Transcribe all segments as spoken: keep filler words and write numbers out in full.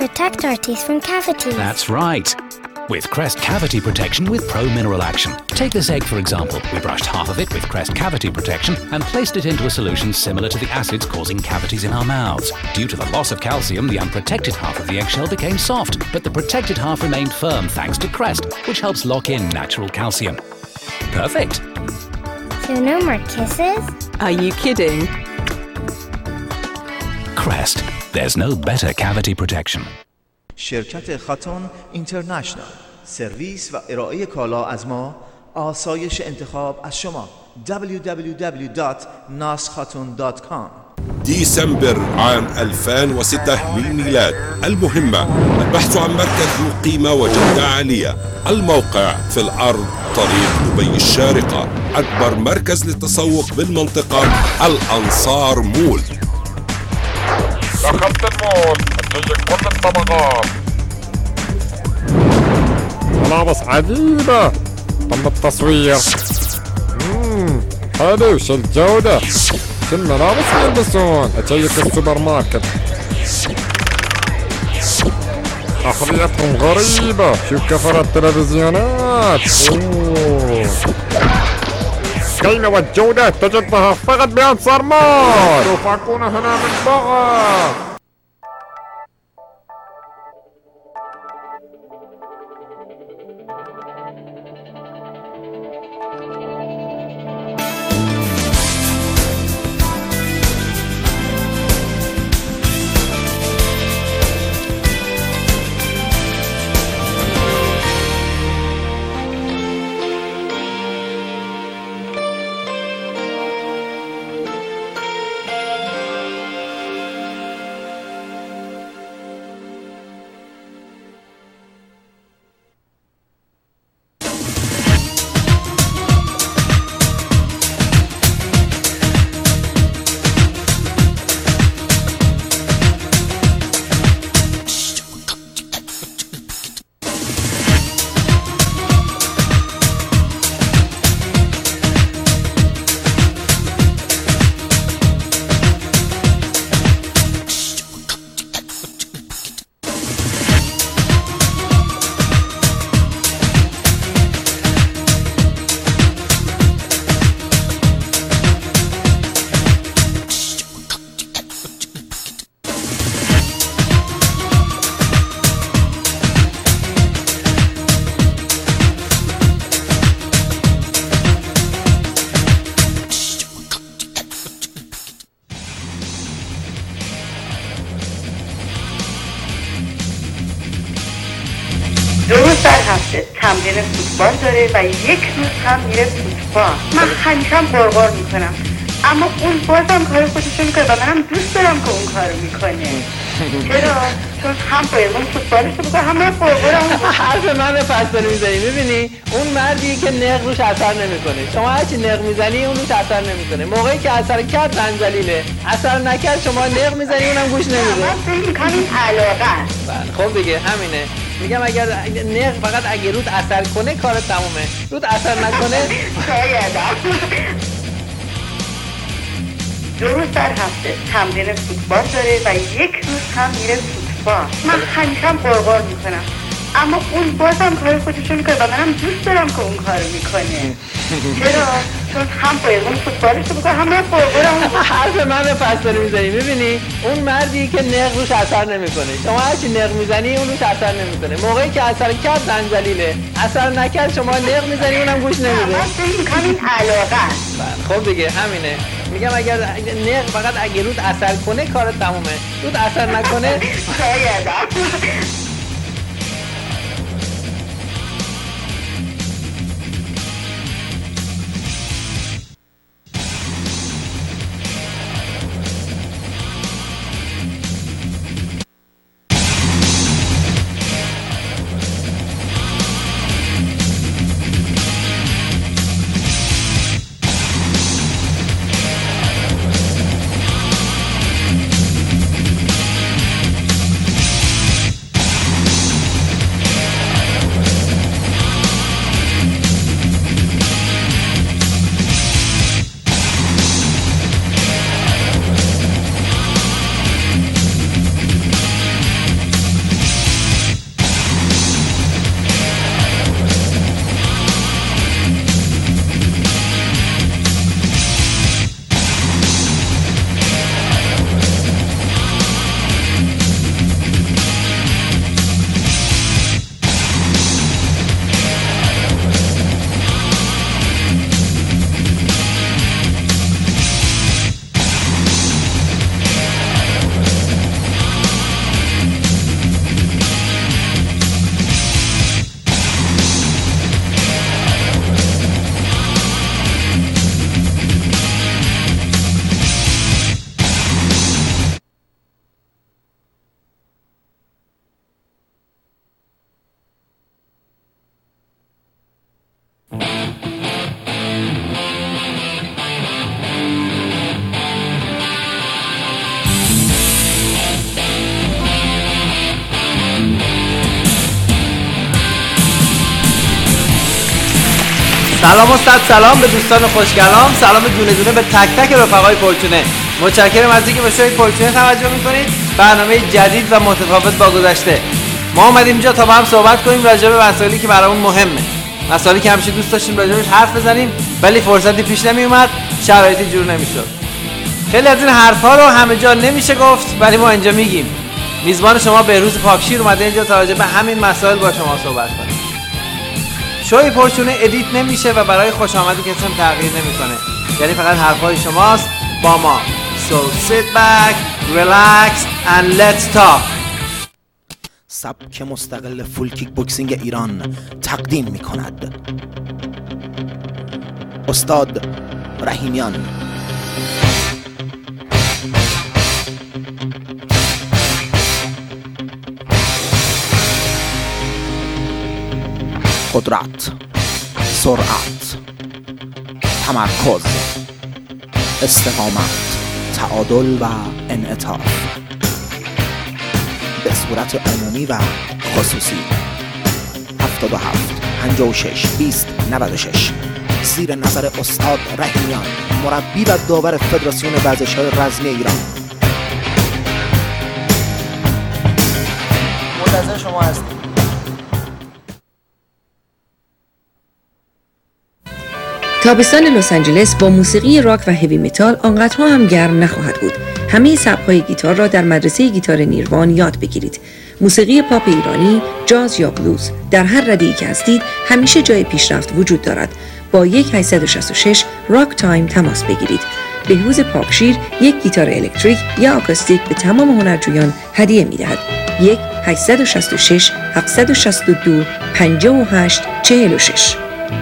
protect our teeth from cavities. That's right. With Crest Cavity Protection with Pro Mineral Action. Take this egg, for example. We brushed half of it with Crest Cavity Protection and placed it into a solution similar to the acids causing cavities in our mouths. Due to the loss of calcium, the unprotected half of the eggshell became soft, but the protected half remained firm thanks to Crest, which helps lock in natural calcium. Perfect. So no more kisses? Are you kidding? Crest. There's no better cavity protection. شرکت خاتون اینترنشنال، سرویس و ارائه کالا از ما، آسایش انتخاب از شما. دبلیو دبلیو دبلیو دات ناس خاتون دات کام. ديسمبر عام ألفين وستة للميلاد. المهمة البحث عن مركز ذو قيمة وجودة عالية. الموقع في الأرض طريق دبي الشارقة. أكبر مركز للتسوق بالمنطقة، الأنصار مول. دخلت المول، هتلاقي كل الطبقات. ملابس عجيبة. تم التصوير. مم. حلو، شو الجودة؟ شو الملابس يلبسون؟ أشيك السوبر ماركت. أحذيتهم غريبة. شو كثرة التلفزيونات. أوه. القيمة والجودة تجدها فقط بأنصار مول. سوف أكون هنا من بغى. دو روز در هفته تمرین فوتبال داره و یک روز هم میره فوتبال. من همیشه هم غرغر میکنم، اما اون بازم کار خودشو میکنه و منم دوست دارم که اون کارو میکنه. چرا؟ چون هم باید اون فوتبالشو بکنه هم باید غرغرم. حرف من پس داری میزنی. میبینی اون مردی که نق روش اثر نمیکنه، شما هرچی نق میزنی اون روش اثر نمیکنه. موقعی که اثر کرد زنجلیله، اثر نکرد شما نق میزنی اونم گوش نمیده. من فکر میکنم این علاقه است. خب دیگه همینه. میگم اگر نق فقط اگه رود اثر کنه کار تمومه، رود اثر نکنه شاید. دو روز در هفته تمرین فوتبال داره و یک روز هم میره فوتبال. من همیشه هم غرغر میکنم، اما اون بازم کار خودشو میکنه و منم دوست دارم که اون کارو میکنه. چرا؟ چون هم باید اون فوتبالشو بکنه هم باید غرغرم. حرف من پس داری میزنی. میبینی اون مردی که نق روش اثر نمیکنه، شما هرچی نق میزنی اون روش اثر نمیکنه. موقعی که اثر کرد زنجلیله، اثر نکرد شما نق میزنی اونم گوش نمیده. من فکر میکنم این علاقه است. خب دیگه همینه. میگم اگر نق فقط اگه رود اثر کنه کار تمومه، رود اثر نکنه شاید. سلام و صد سلام به دوستان خوشگلام، سلام دونه دونه به تک تک رفقای پرچونه. متشکرم از اینکه به شوی پرچونه توجه میکنید. برنامه جدید و متفاوت با گذشته. ما اومدیم اینجا تا با هم صحبت کنیم راجع به مسائلی که برامون مهمه، مسائلی که همیشه دوست داشتیم راجعش حرف بزنیم ولی فرصتی پیش نمی اومد، شرایطی جور نمیشد. خیلی از این حرفا رو همه جا نمیشه گفت ولی ما اینجا میگیم. میزبان شما بهروز پاکشیر اومده اینجا تا راجع به همین مسائل با شما صحبت کنه. شوی پرچونه ادیت نمیشه و برای خوش آمدی کسی هم تغییر نمیکنه، یعنی فقط حرفای شماست با ما. So sit back, relax and let's talk. سبک مستقل فول کیک بوکسینگ ایران تقدیم میکند استاد رحیمیان. قدرت، سرعت، تمرکز، استقامت، تعادل و انعطاف به صورت عمومی و خصوصی. هفتاد و هفت پنجاه و شش بیست نود و شش زیر نظر استاد رحیمیان، مربی و داور فدراسیون ورزش‌های رزمی ایران. منتظر شما هستیم. تابستان لس آنجلس با موسیقی راک و هیوی متال آنقدرها هم گرم نخواهد بود. همه سبک‌های گیتار را در مدرسه گیتار نیروان یاد بگیرید. موسیقی پاپ ایرانی، جاز یا بلوز، در هر رده‌ای که هستید همیشه جای پیشرفت وجود دارد. با یک هشت شش شش راک تایم تماس بگیرید. بهروز پاکشیر یک گیتار الکتریک یا آکوستیک به تمام هنرجویان هدیه می‌دهد. یک هشت شش شش هفت شش دو پنج هشت چهار شش.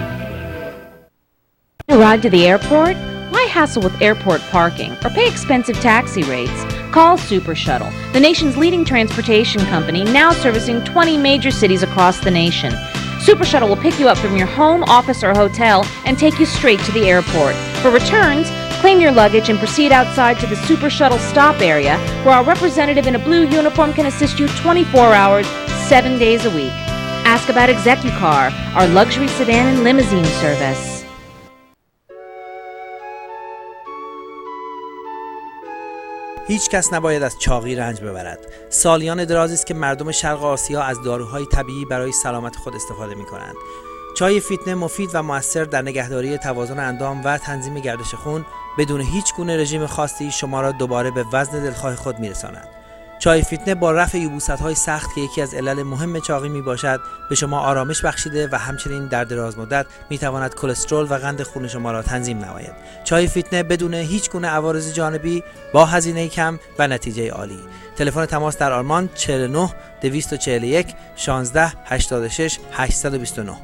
Ride to the airport? Why hassle with airport parking or pay expensive taxi rates? Call Super Shuttle, the nation's leading transportation company, now servicing twenty major cities across the nation. Super Shuttle will pick you up from your home, office, or hotel and take you straight to the airport. For returns, claim your luggage and proceed outside to the Super Shuttle stop area, where our representative in a blue uniform can assist you twenty-four hours, seven days a week. Ask about ExecuCar, our luxury sedan and limousine service. هیچ کس نباید از چاقی رنج ببرد. سالیان درازی است که مردم شرق آسیا از داروهای طبیعی برای سلامت خود استفاده می‌کنند. چای فیتنه مفید و مؤثر در نگهداری توازن اندام و تنظیم گردش خون بدون هیچ گونه رژیم خاصی شما را دوباره به وزن دلخواه خود می‌رساند. چای فیتنه با رفع یبوست‌های سخت که یکی از علل مهم چاقی میباشد به شما آرامش بخشیده و همچنین در دراز مدت میتواند کلسترول و قند خون شما را تنظیم نماید. چای فیتنه بدون هیچ گونه عوارض جانبی با هزینه کم و نتیجه عالی. تلفن تماس در آلمان چهل و نه دویست و چهل و یک شانزده هشتاد و شش هشتصد و بیست و نه.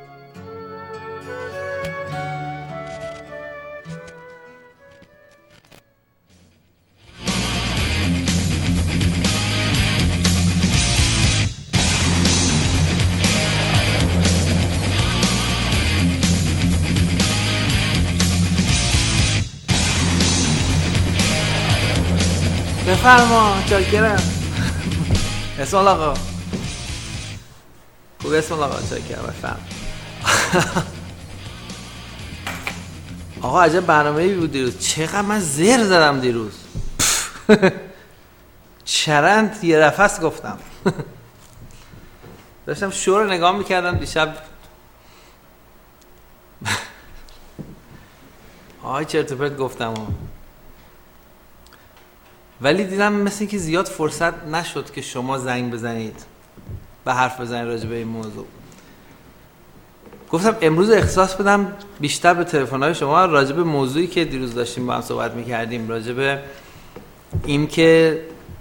بفرما چاکرم. اسم الله آقا خوب، اسم الله آقا چاکرم. بفرم آقا عجب برنامه‌ای بود دیروز. چقدر من زر زدم دیروز. چرند یه رفس گفتم. داشتم شو رو نگاه میکردم دیشب. آهای چرت و پرت گفتم، ولی دیدم مثل اینکه زیاد فرصت نشد که شما زنگ بزنید و حرف بزنید راجع به این موضوع. گفتم امروز اختصاص بدم بیشتر به تلفن‌های شما راجع به موضوعی که دیروز داشتیم با هم صحبت می‌کردیم، راجع به این که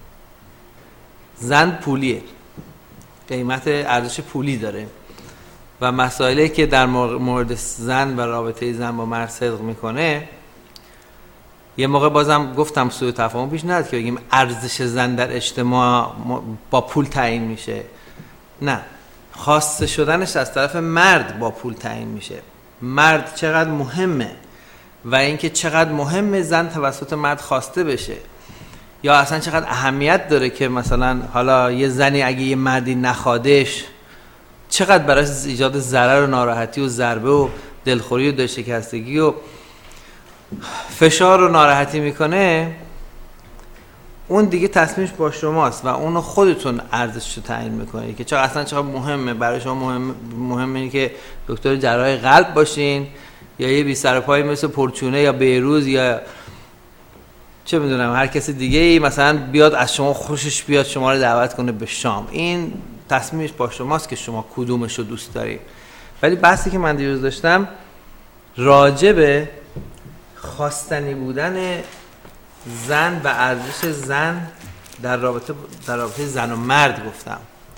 زن پولیه، قیمت ارزش پولی داره و مسائلی که در مورد زن و رابطه زن با مرد صدق میکنه. یه موقع بازم گفتم سوء تفاهم پیش نیاد که بگیم ارزش زن در اجتماع با پول تعیین میشه. نه، خواسته شدنش از طرف مرد با پول تعیین میشه. مرد چقدر مهمه و اینکه چقدر مهمه زن توسط مرد خواسته بشه، یا اصلا چقدر اهمیت داره که مثلا حالا یه زنی اگه یه مردی نخوادش چقدر براش ایجاد ضرر و ناراحتی و ضربه و دلخوری و دلشکستگی و فشار و ناراحتی میکنه، اون دیگه تصمیمش با شماست و اونو خودتون ارزشش رو تعیین میکنید که چرا اصلا چقدر مهمه برای شما. مهم مهمه اینه که دکتر جراح قلب باشین یا یه بی سر پای مثل پرچونه یا بیروز یا چه میدونم هر کسی دیگه ای مثلا بیاد از شما خوشش بیاد شما رو دعوت کنه به شام. این تصمیمش با شماست که شما کدومش رو دوست دارید. ولی بحثی که من دیروز داشتم راجع به خواستنی بودن زن و ارزش زن در رابطه در رابطه زن و مرد گفتم.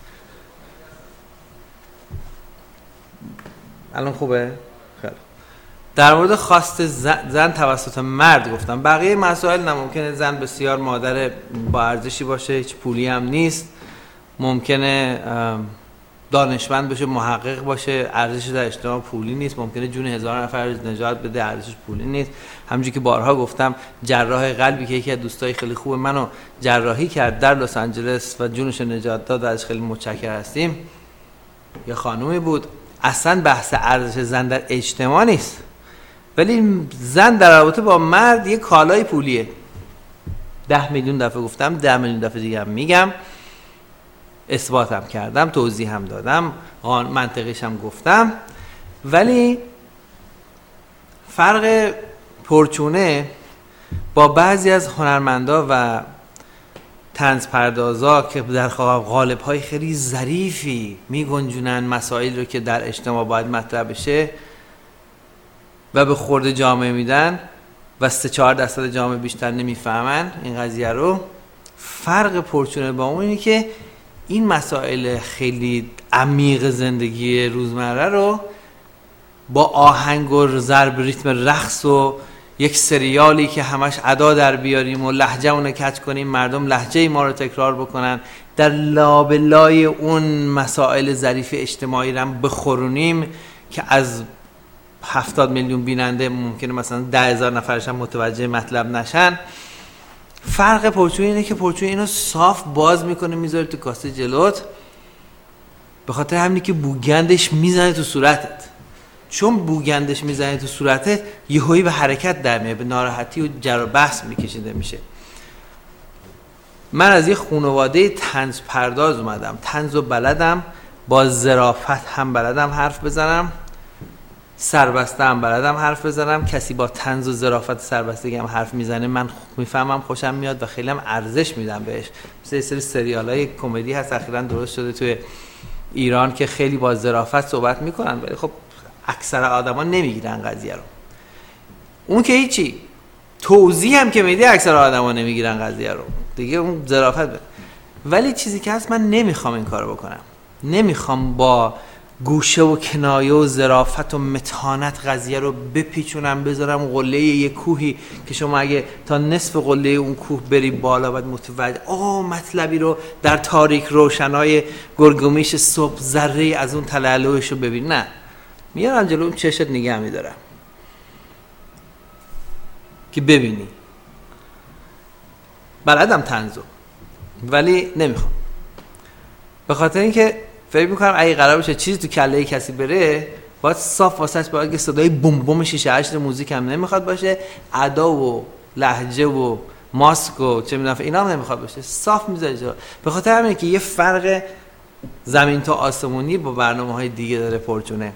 الان خوبه؟ خیلی. در مورد خواست زن, زن توسط مرد گفتم. بقیه مسائل نه، ممکنه زن بسیار مادر با ارزشی باشه، هیچ پولی هم نیست، ممکنه دانشمند باشه، محقق باشه، ارزشش در اجتماع پولی نیست، ممکنه جون هزار نفر نجات بده، ارزشش پولی نیست. همونجوری که بارها گفتم جراح قلبی که یکی از دوستای خیلی خوب منو جراحی کرد در لس آنجلس و جونش نجات داد، ازش خیلی متشکر هستیم، یه خانومی بود. اصلا بحث ارزش زن در اجتماع نیست، ولی زن در رابطه با مرد یه کالای پولیه. ده میلیون دفعه گفتم، ده میلیون دفعه دیگه هم میگم، اثباتم کردم، توضیح هم دادم، منطقیش هم گفتم. ولی فرق پرچونه با بعضی از هنرمندا و طنز پردازا که در قالب‌های خیلی ظریفی میگنجونن مسائل رو که در اجتماع باید مطرح بشه و به خورد جامعه میدن و سه چهار درصد جامعه بیشتر نمیفهمن این قضیه رو. فرق پرچونه با اون اینه که این مسائل خیلی عمیق زندگی روزمره رو با آهنگ و ضرب ریتم رقص و یک سریالی که همش ادا در بیاریم و لهجه اون کج کنیم، مردم لهجه ما رو تکرار بکنن، در لابلای اون مسائل ظریف اجتماعی رو بخورونیم که از هفتاد میلیون بیننده ممکنه مثلا ده هزار نفرش هم متوجه مطلب نشن. فرق پرچونه اینه که پرچونه اینو صاف باز میکنه میذاره تو کاسه جلوت، به خاطر همینی که بوگندش میزنه تو صورتت. چون بوگندش میزنه تو صورتت یهویی به حرکت در میاد، به ناراحتی و جر و بحث میکشیده میشه. من از یه خانواده طنز پرداز اومدم، طنز و بلدم، با ظرافت هم بلدم حرف بزنم، سربسته هم بلدم حرف بزنم. کسی با طنز و ظرافت سربستگی هم حرف میزنه من میفهمم، خوشم میاد و خیلی هم ارزش میدم بهش. مثل یه سری سریالای کمدی هست اخیراً درست شده توی ایران که خیلی با ظرافت صحبت میکنن، ولی خب اکثر آدما نمیگیرن قضیه رو. اون که هیچی، توضیح هم که میده اکثر آدما نمیگیرن قضیه رو دیگه، اون ظرافت بده. ولی چیزی که هست، من نمیخوام این کارو بکنم. نمیخوام با گوشه و کنایه و ظرافت و متانت قضیه رو بپیچونم بذارم قله یه کوهی که شما اگه تا نصف قله اون کوه بری بالا بعد متوجه آه مطلبی رو در تاریک روشنای گرگومیش صبح ذره از اون تلالوش رو ببین. نه، میارم جلو اون چشت نگه میدارم که ببینی. بلدم طنزو ولی نمیخوام، به خاطر اینکه فکر میکنم اگه قرار بشه چیزی تو کله کسی بره باید صاف واسش باید که صدای بوم بوم شیشه هشت موزیک هم نمیخواد باشه، ادا و لهجه و ماسک و چه میدونم اینا هم نمیخواد باشه، صاف میذاره جا. به خاطر همینه که یه فرق زمین تا آسمونی با برنامه‌های دیگه داره پرچونه.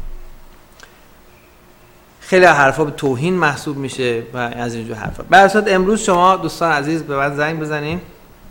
خیلی حرفا به توهین محسوب میشه و از اینجور حرفا. به هر صورت امروز شما دوستان عزیز به من زنگ بزنین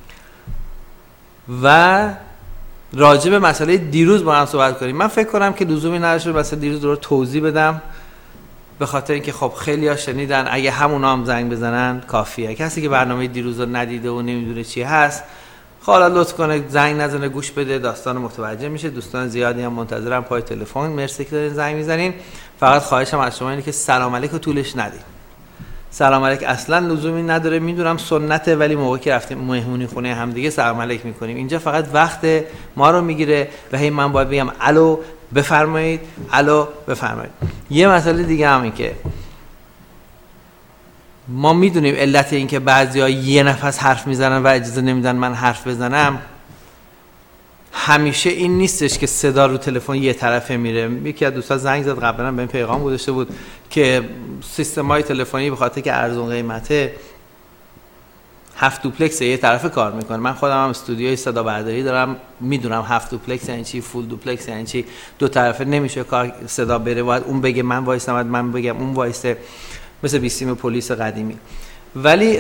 و راجع به مسئله دیروز با هم صحبت کنیم. من فکر کنم که لزومی نداره مسئله دیروز رو توضیح بدم، به خاطر اینکه خب خیلی‌ها شنیدن، اگه همونا هم زنگ بزنن کافیه. کسی که برنامه دیروز رو ندیده و نمیدونه چی هست، حالا لطف کنه زنگ نزنه، گوش بده، داستان متوجه میشه. دوستان زیادی هم منتظرم پای تلفن. مرسی که دارین زنگ میزنین. فقط خواهشم از شما اینه که سلام علیک رو طولش ندید. سلام علیک اصلا لزومی نداره، میدونم سنته، ولی موقعی که رفتیم مهمونی خونه هم دیگه سلام علیک میکنیم. اینجا فقط وقت ما رو میگیره و هی من باید بگم الو بفرمایید، الو بفرمایید. یه مسئله دیگه هم این که ما میدونیم علت این که بعضیا یه نفس حرف میزنن و اجازه نمیدن من حرف بزنم همیشه این نیستش که صدا رو تلفن یه طرفه میره. یکی از دوستان زنگ زد قبلا بهم پیغام گذاشته بود که سیستم‌های تلفنی به خاطر که ارزون قیمته هفت دوپلکس یه طرفه کار میکنه. من خودم هم استودیوی صدا برداری دارم، میدونم هفت دوپلکس یعنی چی، فول دوپلکس یعنی چی. دو طرفه نمیشه کار صدا بره، باید اون بگه من وایسم، باید من بگم اون وایسه، مثل بیستیم پلیس قدیمی. ولی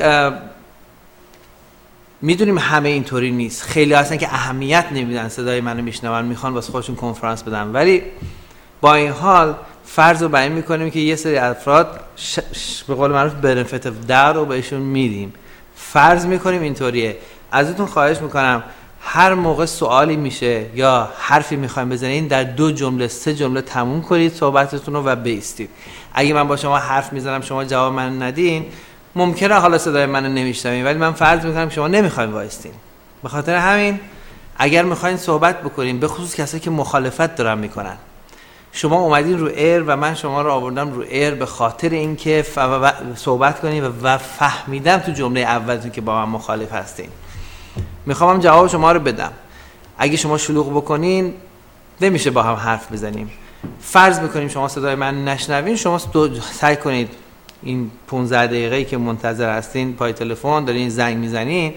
میدونیم همه اینطوری نیست. خیلی هستن که اهمیت نمیدن، صدای منو میشنون، میخوان واسه خودشون کنفرانس بدن. ولی با این حال فرض رو بر این میکنیم که یه سری افراد ش... ش... به قول معروف بنفیت در رو بهشون میدیم. فرض میکنیم اینطوریه. ازتون خواهش میکنم هر موقع سوالی میشه یا حرفی میخوایم بزنین در دو جمله سه جمله تموم کنید صحبتتون رو و بایستید. اگه من با شما حرف میزنم شما جواب من ندین، ممکنه حالا صدای منو نمیشنوین، ولی من فرض میکنم شما نمیخواین وایستین. به خاطر همین اگر میخواین صحبت بکنین، به خصوص کسایی که مخالفت دارن میکنن، شما اومدین رو ایر و من شما رو آوردم رو ایر به خاطر اینکه ف... و... صحبت کنین و... و فهمیدم تو جمله اولتون که با من مخالف هستین. میخوام جواب شما رو بدم. اگه شما شلوغ بکنین نمیشه با هم حرف بزنیم. فرض میکنیم شما صدای من نشنوین، شما سعی کنید این پانزده دقیقه‌ای که منتظر هستین پای تلفن دارین زنگ میزنین،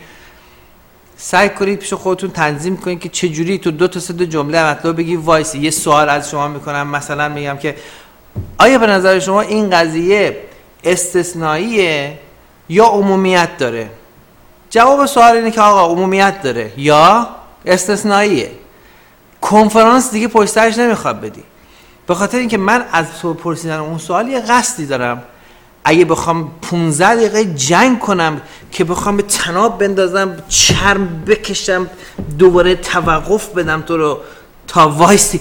سعی کنید پیش خودتون تنظیم کنید که چه جوری تو دو تا سه تا جمله مطلب بگی وایس. یه سوال از شما میکنم، مثلا میگم که آیا به نظر شما این قضیه استثنائیه یا عمومیت داره؟ جواب سوال اینه که آقا عمومیت داره یا استثنائیه. کنفرانس دیگه پشت سرش نمیخواد بدی، به خاطر اینکه من از تو پرسیدن اون سوال یه قصدی دارم. اگه بخوام پانزده دقیقه جنگ کنم که بخوام به تناب بندازم، چرم بکشم، دوباره توقف بدم تو رو تا وایسی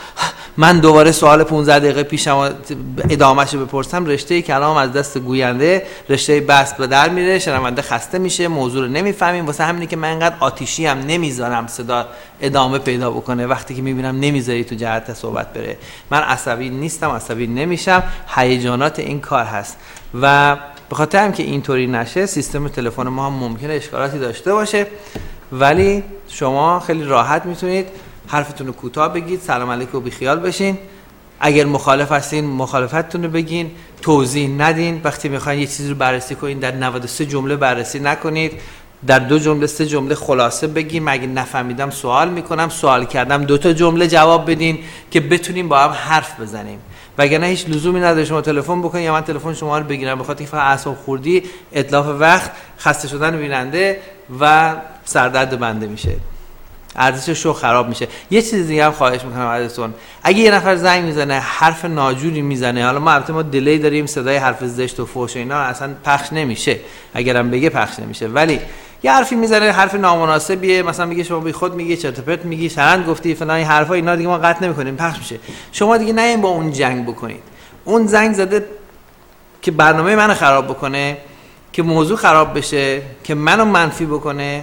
من دوباره سوال پانزده دقیقه پیشم ادامهش بپرسم، رشته کلام از دست گوینده، رشته بحث به در میره، شنونده خسته میشه، موضوع رو نمیفهمیم. واسه همینه که من انقدر آتیشی هم نمیذارم صدا ادامه پیدا بکنه. وقتی که میبینم نمیذاری تو جهت صحبت بره، من عصبی نیستم، عصبی نمیشم، هیجانات این کار هست. و به خاطر هم که اینطوری نشه، سیستم تلفن ما هم ممکنه اشکالاتی داشته باشه، ولی شما خیلی راحت میتونید حرفتون رو کوتاه بگید، سلام علیکم و بیخیال بشین. اگر مخالف هستین مخالفتتون رو بگین، توضیح ندین. وقتی میخواین یه چیزی رو بررسی کنین در نود و سه جمله بررسی نکنید، در دو جمله سه جمله خلاصه بگین. مگه نفهمیدم سوال میکنم، سوال کردم دو تا جمله جواب بدین که بتونیم با هم حرف بزنیم. وگرنه هیچ لزومی نداره شما تلفن بکنین یا من تلفن شما رو بگیرم، بخاطر اینکه فقط اعصاب خوردی، اتلاف وقت، خسته شدن بیننده و سردرد بنده میشه، ارزش شو خراب میشه. یه چیز دیگه هم خواهش میکنم ازتون، اگه یه نفر زنگ میزنه حرف ناجوری میزنه، حالا ما البته ما دیلی داریم، صدای حرف زشت و فحش اینا اصلا پخش نمیشه، اگرم بگه پخش نمیشه، ولی یه حرفی میزنه حرف نامناسبیه، مثلا میگه شما بی خود میگی، چرت و پرت میگی، چرند گفتی فلان، این حرفا اینا دیگه ما قطع نمیکنیم، پخش میشه. شما دیگه نین با اون جنگ بکنید. اون زنگ زده که برنامه منو خراب بکنه، که موضوع خراب بشه، که منو منفی بکنه.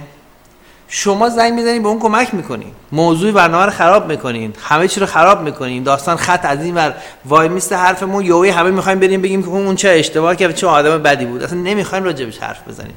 شما زنگ میزنید به اون کمک میکنین، موضوع برنامه رو خراب میکنین، همه چی رو خراب میکنین، داستان خط از این ور وای میسته حرفمون یوهی همه میخوایم بریم بگیم که اون چه اشتباه کرد، چه آدم بدی بود، اصلا نمیخوایم راجبش حرف بزنیم.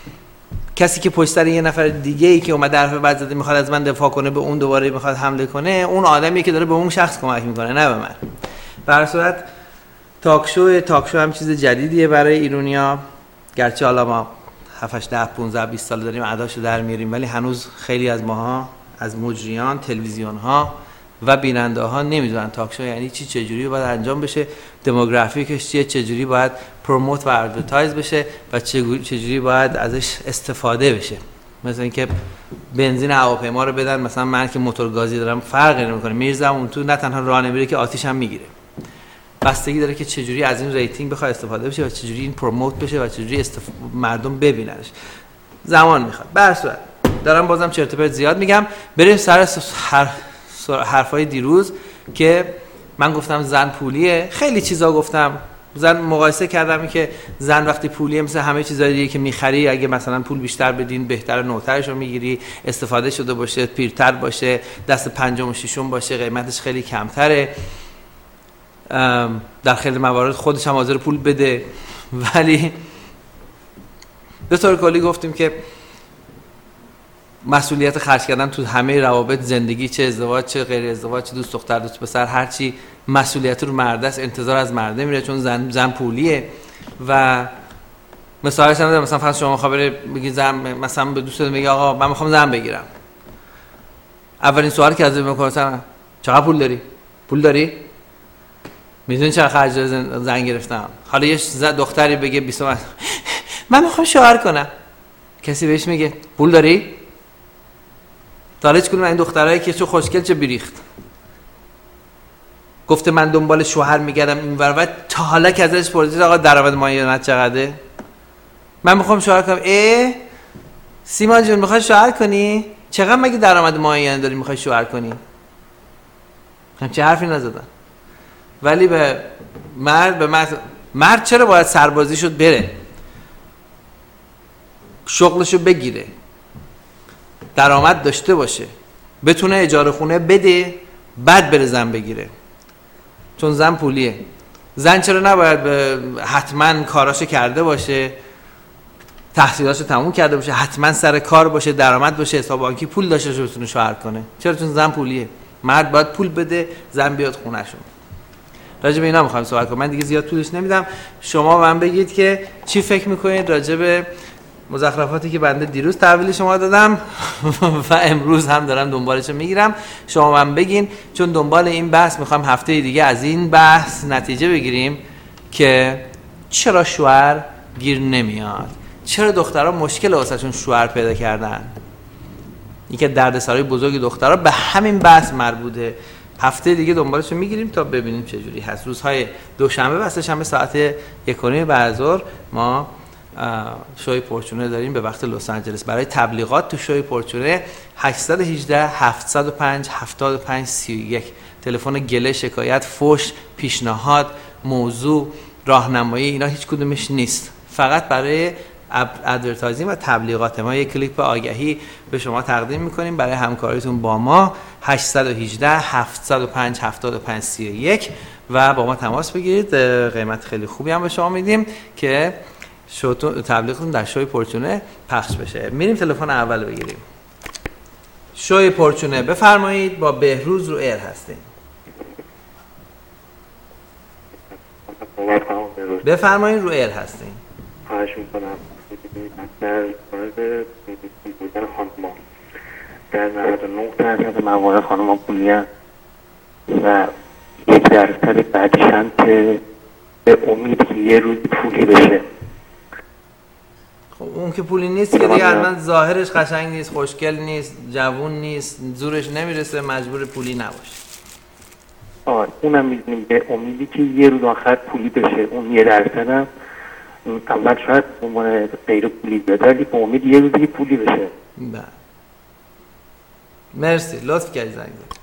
کسی که پشت سر یه نفر دیگه ای که اومده حرف بد زده میخواد از من دفاع کنه، به اون دوباره میخواد حمله کنه، اون آدمی که داره به اون شخص کمک میکنه، نه به من. به هر صورت تاک شو تاک شو هم چیز جدیدیه برای ایرانیا، گرچه حالا ما هفت ده پانزده بیست سال داریم عداشو در میاریم، ولی هنوز خیلی از ماها، از مجریان، تلویزیون ها و بیننده ها نمیدونن تاک شو یعنی چی، چجوری باید انجام بشه، دموگرافیکش چیه، چجوری باید پروموت و ادورتایز بشه و چجوری باید ازش استفاده بشه. مثلا اینکه بنزین هواپیما رو بدن، مثلا من که موتور گازی دارم فرقی نمیکنه، میرزم اون تو، نه تنها راه نمیره که آتیش هم میگیره. بستگی داره که چجوری از این ریتینگ بخواد استفاده بشه و چجوری این پروموت بشه و چجوری استف... مردم ببیننش. زمان میخواد. به هر صورت دارم بازم چرت و پرت زیاد میگم. بریم سر هر... حرفای دیروز که من گفتم زن پولیه، خیلی چیزا گفتم. زن مقایسه کردم که زن وقتی پولیه مثل همه چیزای دیگه که میخری، اگه مثلا پول بیشتر بدین بهتر، نوترش رو میگیری، استفاده شده باشه، پیرتر باشه، دست پنجم و ششم باشه، قیمتش خیلی کمتره. در خیلی موارد خودش هم حاضر پول بده، ولی به طور کلی گفتیم که مسئولیت خرج کردن تو همه روابط زندگی، چه ازدواج چه غیر ازدواج، چه دوست دختر دوست پسر، هر چی مسئولیت رو مرد است، انتظار از مرده میره چون زن زن پولیه. و مثالش هم مثلا فرض شما خبر بگی زن مثلا به دوستت میگه آقا من میخوام زن بگیرم، اولین سوالی که ازت میپرسن چقدر پول داری؟ پول داری؟ میدونی چقدر خرج زن, زن گرفتم؟ حالا یه دختری بگه بیست من میخوام شوهر کنم، کسی بهش میگه پول داری؟ تا هیچ کدوم این دخترایی که چه خوشگل چه بیریخت گفته من دنبال شوهر میگردم این ور و تا حالا که ازش پرسید آقا درآمد ماهیانت چقدره؟ من میخوام شوهر کنم. اه سیمان جون میخوای شوهر کنی؟ چقدر مگه درآمد ماهیانه داری میخوای شوهر کنی؟ همچه حرفی نزدن. ولی به مرد به مرد مرد چرا باید سربازی شد بره شغلشو بگیره، درآمد داشته باشه، بتونه اجاره خونه بده، بعد بره زن بگیره؟ چون زن پولیه. زن چرا نباید حتما کاراشو کرده باشه، تحصیلاشو تموم کرده باشه، حتما سر کار باشه، درآمد باشه، حساب بانکی پول داشته باشه بتونه شوهر کنه؟ چرا؟ چون زن پولیه. مرد باید پول بده، زن بیاد خونهشون. راجع به اینا میخوایم صحبت کنم. من دیگه زیاد طولش نمیدم. شما من بگید که چی فکر میکنید راجع به مزخرفاتی که بنده دیروز تحویل شما دادم و امروز هم دارم دنبالش میگیرم. شما من بگین، چون دنبال این بحث میخوایم هفته دیگه از این بحث نتیجه بگیریم که چرا شوهر گیر نمیاد، چرا دخترها مشکل واسهشون شوهر پیدا کردن. یکی دردسرای بزرگ دخترها به همین بحث مربوطه. هفته دیگه دنبالش میگیریم تا ببینیم چه جوری هست. روزهای دوشنبه و سه‌شنبه ساعت یک و نیم بعد از ظهر ما شوی پورچونه داریم به وقت لس آنجلس. برای تبلیغات تو شوی پورچونه هشت یک هشت هفت صفر پنج هفت پنج سه یک، تلفن گله، شکایت، فحش، پیشنهاد، موضوع، راهنمایی، اینا هیچ کدومش نیست، فقط برای ادورتایزینگ و تبلیغات. ما یک کلیپ آگهی به شما تقدیم میکنیم برای همکاریتون با ما. هشت یک هشت هفت صفر پنج هفت پنج سه یک و با ما تماس بگیرید. قیمت خیلی خوبی هم به شما میدیم که شوتون تبلیغتون در شوی پورچونه پخش بشه. میریم تلفن اول بگیریم. شوی پورچونه بفرمایید، با بهروز رو ایر هستیم. بفرمایید، رو ایر هستیم. خواهش میکنم در مورد بودن خانوما در نود و نه درصد موارد خانوما پولیان و یک درصد بعدشن که به امید که یه روز پولی بشه. خب اون که پولی نیست که دیگه الان ظاهرش قشنگ نیست، خوشگل نیست، جوون نیست، زورش نمیرسه، مجبور پولی نباشه. آره اونم میدونیم به امیدی که یه روز آخر پولی بشه. اون یه درصد هم اول شاید عنوان غیر پولی بیاد ولی به امید یه روزی پولی بشه. بله مرسی، لطف کردی زنگ زدید.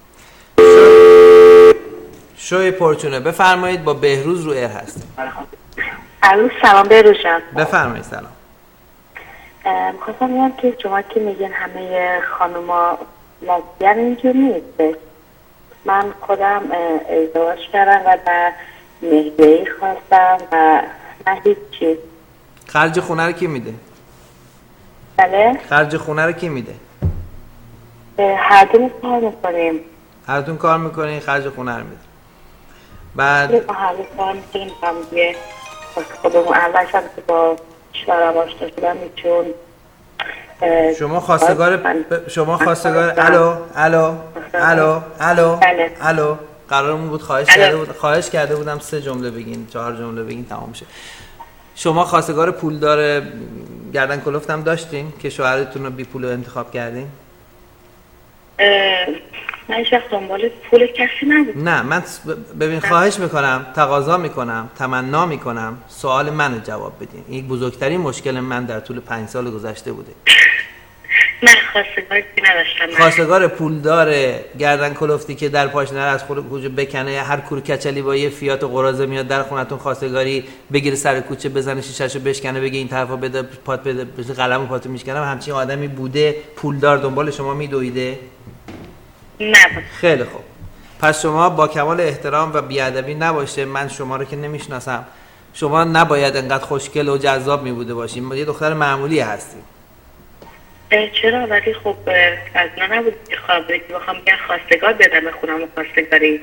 شوی پورچونه بفرمایید، با بهروز رو ایر هستیم. الو سلام بهروز جان. بفرمایید. سلام. میخواستم بگم که شما که میگن همه خانوما لزبیان اینجور نیست. من خودم ازدواج کردم و در مهریه‌ای خواستم و نه هیچی. خرج خونه رو کی میده؟ بله؟ خرج خونه رو کی میده؟ هر دو کار میکنیم. هر دو کار میکنین، خرج خونه رو میده. بعد هر دو کار میکنیم هم دیگه خودمون اولش هم که با شوهرم آشنا شدم چون شما خواستگار ب... شما خواستگار الو الو الو الو الو قرارمون بود خواهش کرده بود خواهش کرده بودم سه جمله بگین، چهار جمله بگین تمام شه. شما خواستگار پولدار گردن کلفت هم داشتین که شوهرتون رو بی پول انتخاب کردین؟ من هیچ وقت دنبال پول کسی نبود. نه من ببین خواهش میکنم، تقاضا میکنم، تمنا میکنم سوال منو جواب بدین. این بزرگترین مشکل من در طول پنج سال گذشته بوده. من خواستگار نداشتم. خواستگار پولدار گردن کلفتی که در پاش نره از خود کوچه بکنه، هر کور کچلی با یه فیات قراضه میاد در خونتون خواستگاری بگیره سر کوچه بزنه شیشه‌شو بشکنه بگه این طرفا بده پات بده قلمو پاتو میشکنم، همچین آدمی بوده پولدار دنبال شما میدویده؟ نه. خیلی خوب. پس شما با کمال احترام و بیادبی نباشه، من شما رو که نمیشناسم، شما نباید انقدر خوشگل و جذاب میبوده باشیم، یه دختر معمولی هستیم. چرا؟ ولی خب از نه نبود که خوابه که بخوام بیا خواستگار بدم بخونم و خواستگاری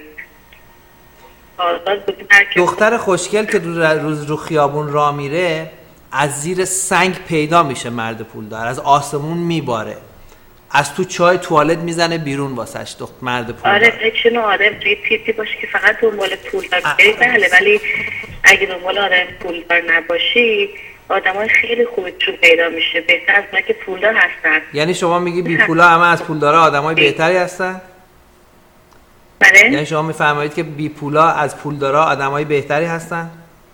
آزاد بود. دختر خوشگل که روز رو خیابون را میره از زیر سنگ پیدا میشه مرد پولدار، از آسمون میباره، از تو چای توالت میزنه بیرون واسش دختر مرد پولدار. آره فکر آدم تیپی باشه که فقط دنبال پولدار بری بله، ولی اگه دنبال آدم پولدار نباشی آدمای خیلی خوبی تو پیدا میشه، بهتر از اونایی که پولدار هستن. یعنی شما میگی بی پولا همه از پولدارا آدمای بهتری هستن؟ بله؟ یعنی شما میفرمایید که بی پولا از پولدارا آدمای بهتری هستن؟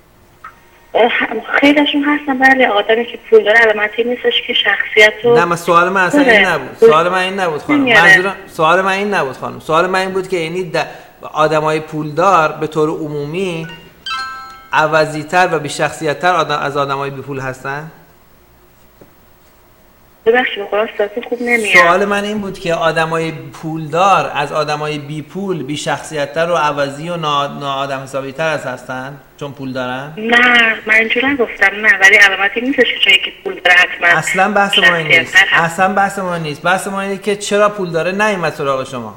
خیلیشون هستن بله. آدمی که پول داره علامتی نیستش که شخصیت رو نه. من سوال من اصلا این نبود. سوال من این نبود خانم. منظورم سوال من این نبود خانم. سوال من این بود که یعنی آدمای پولدار به طور عمومی عوضی‌تر و بی شخصیت‌تر آدم از آدمای بی پول هستن؟ ببخشید خلاص خوب نمیاد. سوال من این بود که آدمای پولدار از آدمای بی پول بی شخصیت‌تر و عوضی و ناآدم حسابی‌تر هستن چون پول دارن؟ نه من اینجوری نگفتم، نه، ولی علامتی نیستش که جایی که پول داره حتما اصلا بحث ما این نیست. اصلا بحث ما نیست. بحث ما اینه که چرا پول داره نیومد سراغ شما.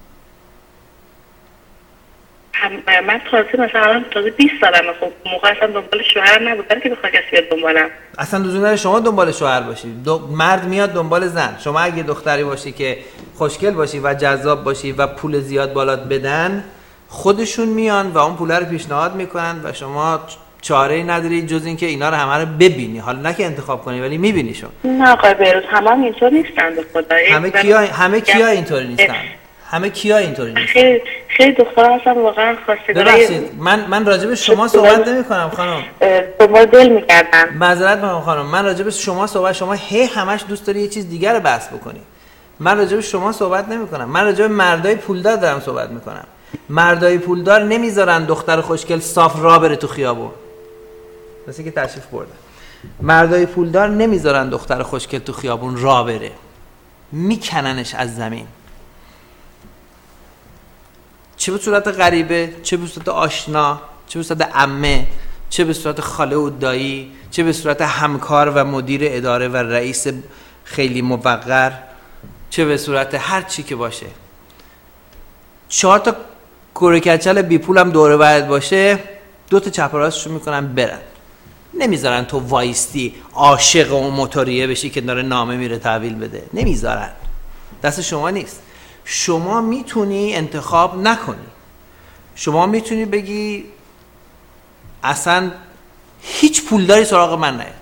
من تازه مثلا تازه بیست سالمه، خب موقع اصلا دنبال شوهر نبودم که بخواد کسی بیاد دنبالم. اصلا لزوم نداره شما دنبال شوهر باشی. دو... مرد میاد دنبال زن. شما اگه دختری باشی که خوشگل باشی و جذاب باشی و پول زیاد بالات بدن، خودشون میان و اون پول رو پیشنهاد میکنن و شما چاره‌ای نداری جز اینکه اینا رو همه رو ببینی. حالا نه که انتخاب کنی ولی میبینیشون. نه آقای بیروز همه هم اینطور نیستن به خدا. همه کیا همه کیا اینطوری نیستن. همه کیا اینطوری نیستن. خیلی خیلی دخترها هستن واقعا خواستگاری. ببخشید من من راجع به شما صحبت نمی‌کنم خانم. دنبال دل می‌کردم. معذرت می‌خوام خانم. من راجع به شما صحبت شما هی همش دوست داری یه چیز دیگر رو بحث بکنی. من راجع به شما صحبت نمی‌کنم. من راجع به مردای پولدار دارم صحبت می‌کنم. مردای پولدار نمیذارن دختر خوشگل صاف راه بره تو خیابون. مثل که تشریف بردن. مردای پولدار نمیذارن دختر خوشگل تو خیابون راه بره. میکننش از زمین. چه به صورت غریبه، چه به صورت آشنا، چه به صورت عمه، چه به صورت خاله و دایی، چه به صورت همکار و مدیر اداره و رئیس خیلی موقر، چه به صورت هر چی که باشه. چهار تا کورکچل بی پول هم دوره برد باشه، دو تا چپ راستشو میکنن برن. نمیذارن تو وایستی عاشق اون موتوریه بشی که داره نامه میره تحویل بده. نمیذارن. دست شما نیست. شما میتونی انتخاب نکنی. شما میتونی بگی اصلا هیچ پولداری سراغ من نیاد.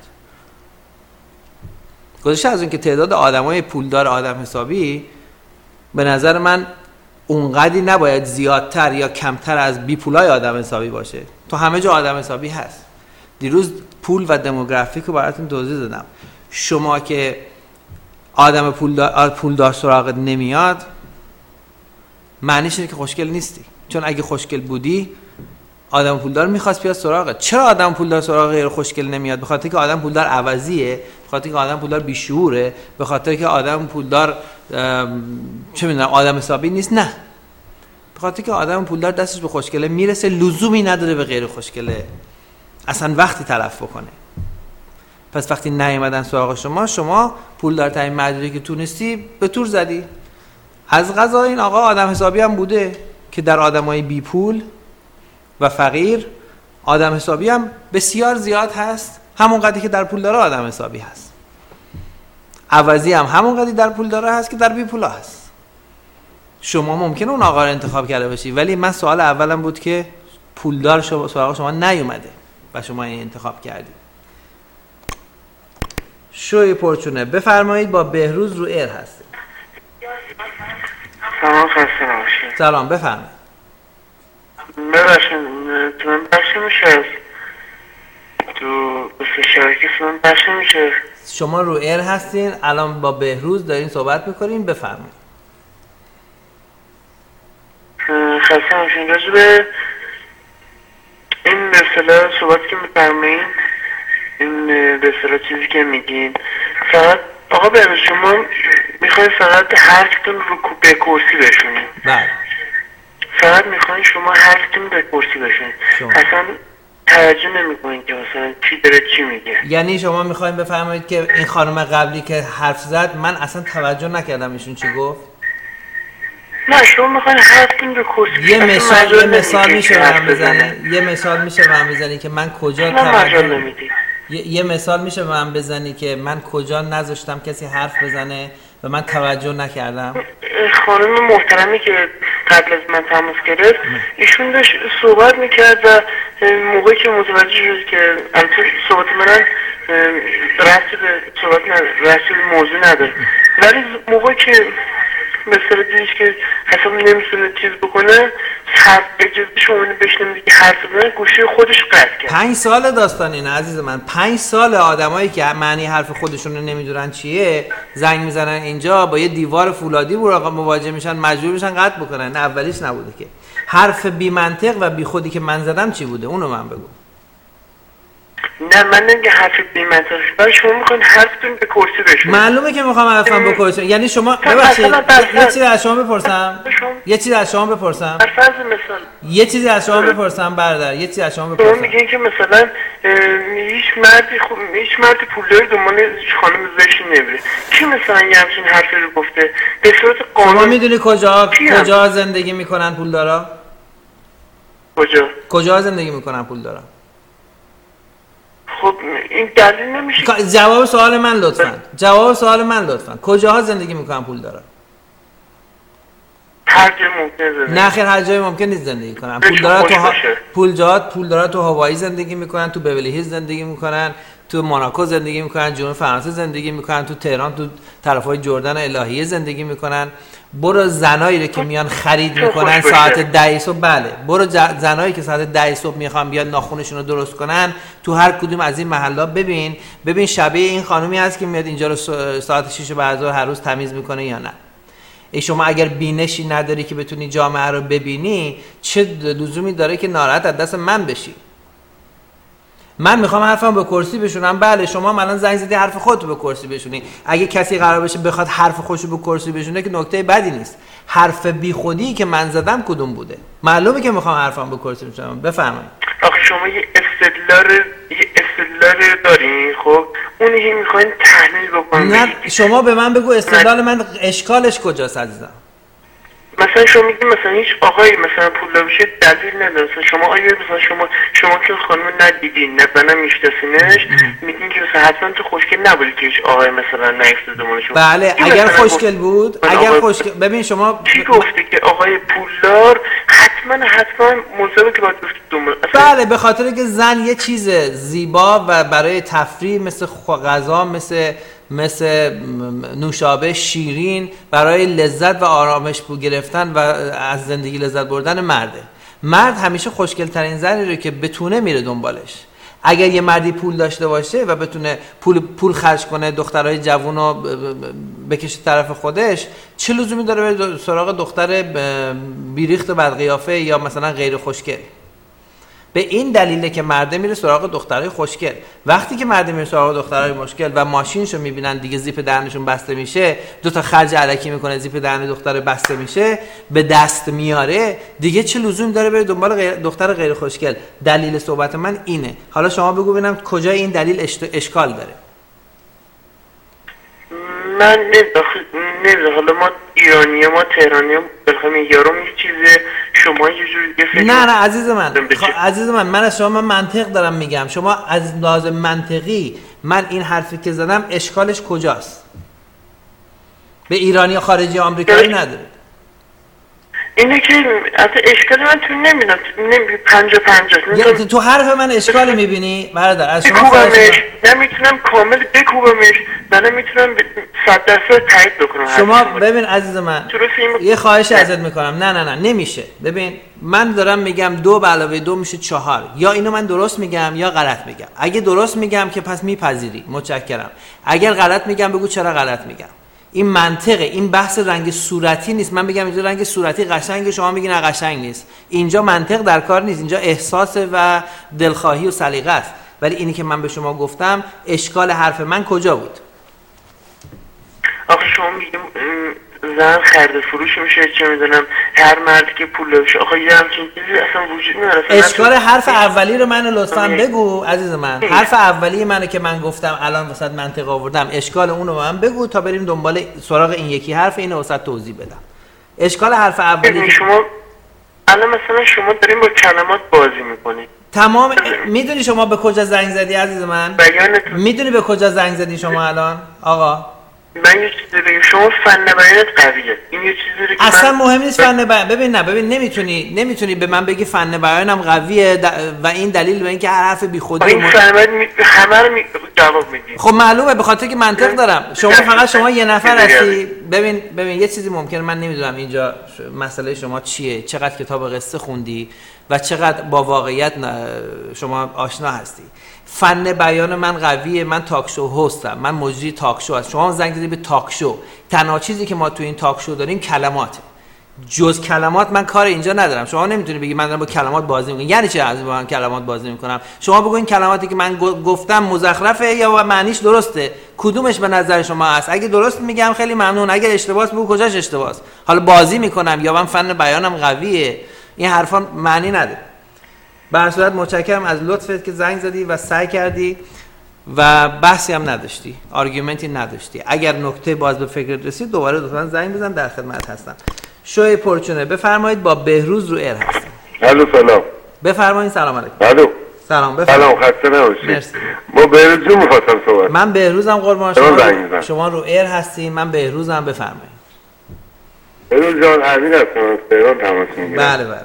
گذشته از اون که تعداد آدمای پولدار آدم حسابی به نظر من اونقدی نباید زیادتر یا کمتر از بی پولای آدم حسابی باشه. تو همه جا آدم حسابی هست. دیروز پول و دموگرافیک رو براتون توضیح دادم. شما که آدم پولدار پولدار سراغت نمیاد معنیش اینه که خوشگل نیستی. چون اگه خوشگل بودی آدم پولدار میخواست بیاد سراغت. چرا آدم پولدار سراغ غیر خوشگل نمیاد؟ به خاطر که آدم پولدار عوضیه، به خاطر که آدم پولدار بیشعوره، به خاطر که آدم پولدار چه میدونم آدم حسابی نیست. نه، به خاطر که آدم پولدار دستش به خوشگله میرسه، لزومی نداره به غیر خوشگله اصلا وقتی تلف بکنه. پس وقتی نیومدن سراغ شما، شما پولدارترین مردی که تونستی به تور زدی. از قضا این آقا آدم حسابی هم بوده که در آدمای بی پول و فقیر آدم حسابی هم بسیار زیاد هست، همون قدری که در پول داره آدم حسابی هست. عوضی هم همون قدری در پول داره هست که در بی پولا هست. شما ممکنه اون آقا رو انتخاب کرده باشی، ولی من سوال اولم بود که پولدار شما سراغ شما نیومده و شما این انتخاب کردید. شوی پرچونه بفرمایید. با بهروز رو ایر هستید. سلام خسته نباشید. سلام بفرمایید. ببخشید تو من بخش میشه تو بسه شرکی من بخش میشه. شما رو ایر هستین الان با بهروز دارین صحبت میکنین. بفرمایید. خسته نباشید. راجع به این به اصطلاح صحبت که میفرمایین، این به اصطلاح چیزی که میگین، فقط آقا بهروز شما میخواین فقط حرفتون رو به کرسی بشونید. بله. فقط میخواین شما حرفتون به کرسی بشونید. اصلا توجه نمیکنین که مثلا چی داره چی میگه. یعنی شما میخواین بفرمایید که این خانم قبلی که حرف زد من اصلا توجه نکردم ایشون چی گفت؟ نه شما میخواین حرفتون به کرسی یه مثال یه مثال میشه من بزنی یه مثال میشه من بزنی که من کجا توجه نمیدی. یه, یه مثال میشه من بزنی که من کجا نذاشتم کسی حرف بزنه و من توجه نکردم. خانم محترمی که قبل از من تماس گرفت ایشون داشت صحبت میکرد و موقعی که متوجه شد که البته صحبت من ربطی به صحبت ربطی به موضوع نداره، ولی موقعی که به صورت دیدش که حساب نمیتونه چیز بکنه حرف اجازه شما بشنم دیگه حرف بزنه گوشی خودش قطع کرد. پنج سال داستان اینه عزیز من، پنج سال آدمایی که معنی حرف خودشون رو نمیدونن چیه زنگ میزنن اینجا با یه دیوار فولادی مواجه میشن مجبور میشن قطع بکنن. نه اولیش نبوده که حرف بی منطق و بی خودی که من زدم چی بوده اونو من بگو. نه من نمیگه حرف بی منطق، ولی شما میخواین حرفتون به کرسی بشونه. معلومه که میخوام حرفم به کرسی، یعنی شما ببخشید یه چیزی از شما بپرسم یه چیزی از شما بپرسم بر فرض مثال یه چیزی از شما بپرسم برادر یه چیزی از شما بپرسم. شما میگین که مثلا هیچ مردی خب هیچ مردی پولداری دنبال خانم زشتی نمیره، کی مثلا یه همچین حرفی رو گفته به صورت قانون؟ شما میدونی کجا کجا زندگی میکنن پولدارا؟ کجا کجا زندگی میکنن پولدارا؟ خب این دلیل نمیشه. جواب سوال من لطفاً جواب سوال من لطفاً کجاها زندگی میکنن پولدارا؟ هر جای ممکن زندگی. نه خیر هر جای ممکن نیست زندگی کنن. پولدارا تو ها... پولجات پولدارا تو هاوایی زندگی میکنن، تو بیولی هیلز زندگی میکنن، تو موناکو زندگی میکنن، جنوب فرانسه زندگی میکنن، تو تهران تو طرفای جردن الهیه زندگی میکنن. برو زنایی رو که میان خرید میکنن ساعت ده صبح، بله برو زنایی که ساعت ده صبح میخوان بیان ناخونشون رو درست کنن تو هر کدوم از این محلا ببین ببین شبیه این خانومی هست که میاد اینجا رو ساعت شش بعد از ظهر هر روز تمیز میکنه یا نه. ای شما اگر بینشی نداری که بتونی جامعه رو ببینی چه لزومی داره که ناراحت از دست من بشی؟ من میخوام حرفم به کرسی بشونم. بله شما الان زنگ زدی حرف خودتو به کرسی بشونی. اگه کسی قرار بشه بخواد حرف خودشو به کرسی بشونه که نکته بدی نیست. حرف بیخودی که من زدم کدوم بوده؟ معلومه که میخوام حرفم به کرسی بشونم. بفرمایید. آخه شما یه استدلال یه استدلال دارین، خب اون هی میخواین تحلیل بکنید. نه شما به من بگو استدلال من اشکالش کجاست عزیزم؟ مثلا شما میگید مثلا هیچ آقایی مثلا پول بشه دلیل نداره. مثلا شما آیا مثلا شما شما که خانم ندیدین نه بنا میشناسینش میگین که مثلا حتما تو خوشگل نبودی که هیچ آقای مثلا نایفته دنبال شما. بله اگر خوشگل بود اگر خوشگل ببین شما کی گفته که آقای پولدار حتما حتما مصاحبه که باید گفت دنبال؟ بله به خاطر که زن یه چیز زیبا و برای تفریح مثل غذا مثل مثل نوشابه شیرین برای لذت و آرامش بو گرفتن و از زندگی لذت بردن مرده. مرد همیشه خوشگل ترین زنی رو که بتونه میره دنبالش. اگر یه مردی پول داشته باشه و بتونه پول پول خرج کنه دخترای جوون رو بکشه طرف خودش، چه لزومی داره بره سراغ دختر بیریخت و بدقیافه یا مثلا غیر خوشگل؟ به این دلیله که مرده میره سراغ دخترای خوشگل. وقتی که مرده میره سراغ دخترای مشکل و ماشینشو میبینن دیگه زیپ دهنشون بسته میشه، دو تا خرج الکی میکنه زیپ دهن دختر بسته میشه به دست میاره، دیگه چه لزوم داره بره دنبال غیر دختر غیر خوشگل؟ دلیل صحبت من اینه. حالا شما بگو ببینم کجا این دلیل اش... اشکال داره؟ من نمیدونم. حالا ما ایرانی ما تهرانی هم بخوام یارو این چیزه شما یه جوری دیگه فکر نه نه عزیز من خ... عزیز من من از شما من منطق دارم میگم. شما از لحاظ منطقی من این حرفی که زدم اشکالش کجاست؟ به ایرانی خارجی آمریکایی نداره. اینه که از اشکال من تو نمیدونم نمی پنجا پنجا تو حرف من اشکال میبینی برادر؟ از شما بکوبمش نمیتونم کامل بکوبمش نه نمیتونم صد درصد تایید بکنم. شما ببین عزیز من یه خواهش ازت میکنم. نه نه نه نمیشه. ببین من دارم میگم دو به علاوه دو میشه چهار. یا اینو من درست میگم یا غلط میگم. اگه درست میگم که پس میپذیری متشکرم. اگر غلط میگم بگو چرا غلط میگم. این منطقه. این بحث رنگ صورتی نیست. من بگم اینجا رنگ صورتی قشنگه شما میگین نه قشنگ نیست. اینجا منطق در کار نیست. اینجا احساس و دلخواهی و سلیقه است. ولی اینی که من به شما گفتم اشکال حرف من کجا بود؟ آخه شما میگیم زن خرید فروش میشه، چه میدونم هر مردی که پول داشته. آخه یه همچین چیزی اصلا وجود نداره. اشکال حرف اولی رو منو لطفاً بگو عزیز من. حرف اولی منو که من گفتم الان وسط منطق آوردم، اشکال اونو من بگو تا بریم دنبال سراغ این یکی حرف اینو وسط توضیح بدم. اشکال حرف اولی شما الان مثلا شما دارین با کلمات بازی میکنید. تمام میدونی شما به کجا زنگ زدی عزیز من؟ میدونی به کجا زنگ زدی شما الان آقا؟ من یه چیزی بگم، شما فن بیانت قویه. این یه چیزی که اصلا مهم نیست فن بیان. ببین نه ببین نمیتونی نمیتونی به من بگی فن بیانم قویه د... و این دلیل به اینکه هر حرف بیخودی این فن بیان می... همه رو می... جواب میدی. خب معلومه به خاطر که منطق دارم. شما فقط شما یه نفر هستی. ببین ببین یه چیزی ممکنه من نمیدونم اینجا مسئله شما چیه، چقدر کتاب قصه خوندی و چقدر با واقعیت شما آشنا هستی. فن بیان من قویه، من تاک شو هستم، من مجری تاک شو هستم. شما زنگ زدید به تاک شو. تنها چیزی که ما تو این تاک شو داریم کلماته. جز کلمات من کار اینجا ندارم. شما نمیتونی بگی من دارم با کلمات بازی میکنم. یعنی چه از با من کلمات بازی میکنم؟ شما بگو این کلماتی که من گفتم مزخرفه یا معنیش درسته؟ کدومش به نظر شما هست؟ اگه درست میگم خیلی ممنون، اگه اشتباهه بگو کجاش اشتباهه. حالا بازی میکنم یا من فن بیانم قویه، این حرفا معنی نداره. به هر صورت متشکرم از لطفت که زنگ زدی و سعی کردی و بحثی هم نداشتی، آرگومنتی نداشتی. اگر نکته باز به فکرت رسید دوباره لطفاً زنگ بزن، در خدمت هستم. شوی پرچونه بفرمایید، با بهروز رو ایر هستم. الو سلام. بفرمایید. سلام علیکم. الو. سلام بفرمایید. سلام، خسته نباشید. مرسی. با بهروز جون می‌خواستم صحبت. من بهروزم قربان شما. شما رو ایر هستی، من بهروزم، بفرمایید. بهروز جان امین هستم از تهران تماس میگیرم. بله بله.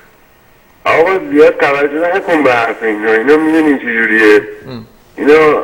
آقا زیاد توجه نکن به حرف اینا، اینا میدونین چجوریه؟ اینا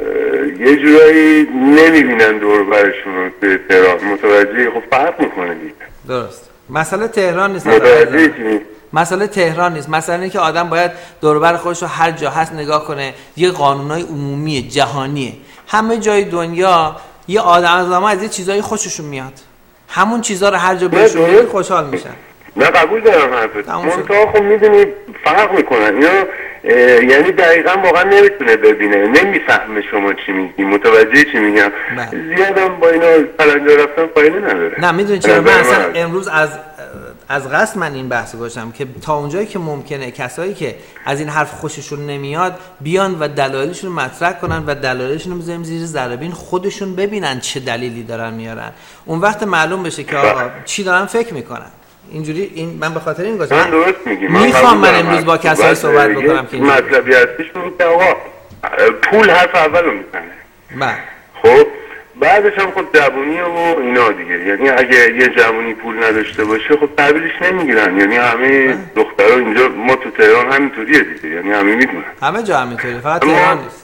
یه جورایی نمیبینن دور برشون رو به تهران، متوجه؟ خب فرق میکنه دیگه. درست. مسئله تهران نیست. متوجه چی؟ مسئله تهران نیست. مسئله اینه که آدم باید دور و بر خودش رو هر جا هست نگاه کنه. یه قانونای عمومی جهانیه. همه جای دنیا یه آدم از آدم از یه چیزایی خوششون میاد. همون چیزا رو هر جا بهشون میاد خوشحال میشن. نه قبول دارم حرفت. منطقه خب میدونی فرق میکنن اینا، یعنی دقیقا واقعا نمیتونه ببینه، نمیفهمه شما چی میگی، متوجه چی میگم. زیادم با اینا پلنجا رفتن فایده نداره. نه میدونی چرا؟ من اصلا امروز از از قصد من این بحث گذاشتم که تا اونجایی که ممکنه کسایی که از این حرف خوششون نمیاد بیان و دلایلشون رو مطرح کنن و دلایلشون رو بذاریم زیر ذره بین، خودشون ببینن چه دلیلی دارن میارن. اون وقت معلوم بشه که آقا چی دارن فکر میکنن. اینجوری این من به خاطر این گفتم. من درست میگی. میخوام من امروز با کسایی صحبت بکنم که مطلبی هستش که آقا پول حرف اولو میزنه. بله. خب بعدش هم خب جوونی و اینا دیگه، یعنی اگه یه جوونی پول نداشته باشه خب تحویلش نمیگیرن. یعنی همه دخترها اینجا ما تو تهران همینطوریه دیگه، یعنی همه میدونن. همه جا همینطوریه، فقط تهران نیست.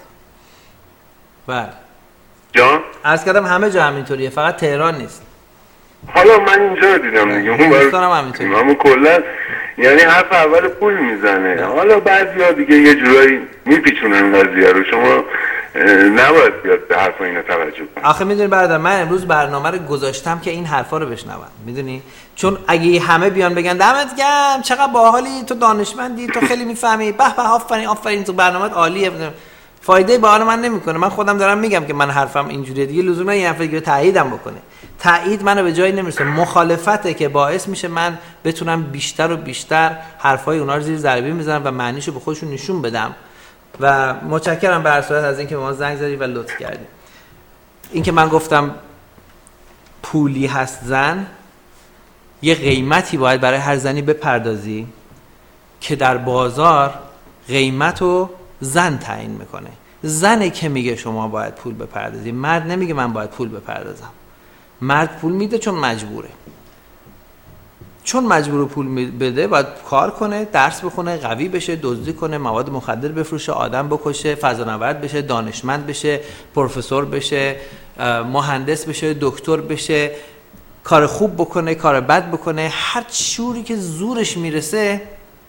بله. جان؟ عرض کردم همه جا همینطوریه، فقط تهران نیست. حالا من اینجا رو دیدم دیگه، اون دوستانم همینطوریه. اما کلا یعنی حرف اول پول میزنه. حالا بعضیا دیگه یه جورایی میپیچونن قضیه رو، شما نباید بیاد به حرف اینا توجه کنید. آخه میدونی برادر، من امروز برنامه رو گذاشتم که این حرفا رو بشنون، میدونی؟ چون اگه همه بیان بگن دمت گرم چقدر باحالی، تو دانشمندی، تو خیلی میفهمی، به به آفرین آفرین تو برنامه‌ت عالیه، فایده به من نمیکنه. من خودم دارم میگم که من حرفم اینجوریه دیگه، لزوما این حرف دیگه تاییدم بکنه. تایید منو به جایی نمیرسه، مخالفته که باعث میشه من بتونم بیشتر و بیشتر حرفای اونا رو زیر ذره بین بزنم و معنیشو به خودشون نشون بدم. و متشکرم به هر صورت از اینکه به ما زنگ زدی و لطف کردی. اینکه من گفتم پولی هست زن، یه قیمتی باید برای هر زنی بپردازی که در بازار قیمتو زن تعیین میکنه. زنه که میگه شما باید پول بپردازی، مرد نمیگه من باید پول بپردازم. مرد پول میده چون مجبوره، چون مجبور پول بده باید کار کنه، درس بخونه، قوی بشه، دزدی کنه، مواد مخدر بفروشه، آدم بکشه، فضانورد بشه، دانشمند بشه، پروفسور بشه، مهندس بشه، دکتر بشه، کار خوب بکنه، کار بد بکنه، هر شوری که زورش میرسه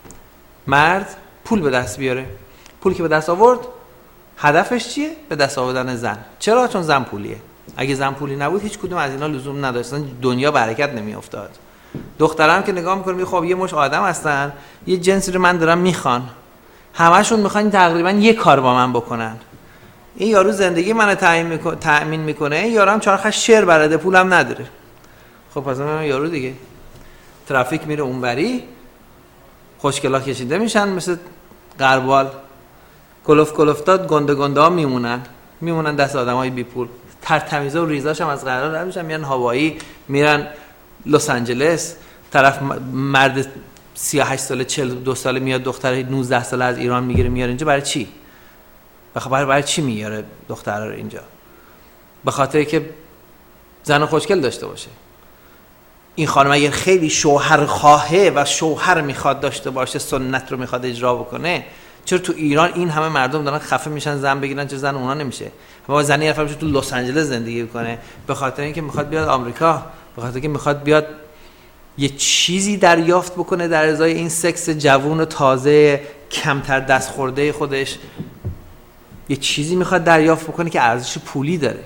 مرد پول به دست بیاره. پول که به دست آورد هدفش چیه؟ به دست آوردن زن. چرا؟ چون زن پولیه. اگه زن پولی نبود هیچ کدوم از اینا لزوم نداشتن، دنیا به حرکت نمی افتاد. دخترم که نگاه میکنم خب یه مش آدم هستن، یه جنسی رو من دارم میخوان، همشون میخوان تقریبا یه کار با من بکنن. این یارو زندگی منو تامین میکنه، تامین میکنه، این یارو هم چهار خش شعر بلده، پولم نداره. خب پس من یارو دیگه ترافیک میره اونوری، خوشگلا کشیده میشن مثل غربال، کلوف کلوفتات گنده گنده ها میمونن میمونن دست آدمای بی پول. ترتمیزا و ریزاش هم از قرار رد میشن، میرن هاوایی، میرن لس آنجلس. طرف مرد سی و هشت ساله چهل و دو ساله میاد دختر نوزده ساله از ایران میگیره میاره اینجا. برای چی؟ بخاطر برای چی میاره دخترها رو اینجا؟ به خاطر که زن خوشگل داشته باشه. این خانم اگر خیلی شوهر خواهه و شوهر میخواد داشته باشه، سنت رو میخواد اجرا بکنه، چرا تو ایران این همه مردم دارن خفه میشن زن بگیرن، چرا زن اونا نمیشه؟ و زنی حرفا میشه تو لس آنجلس زندگی کنه به خاطر اینکه میخواد بیاد آمریکا، به خاطر اینکه میخواد بیاد یه چیزی دریافت بکنه در ازای این سکس جوون و تازه کمتر دست خورده خودش. یه چیزی میخواد دریافت بکنه که ارزش پولی داره.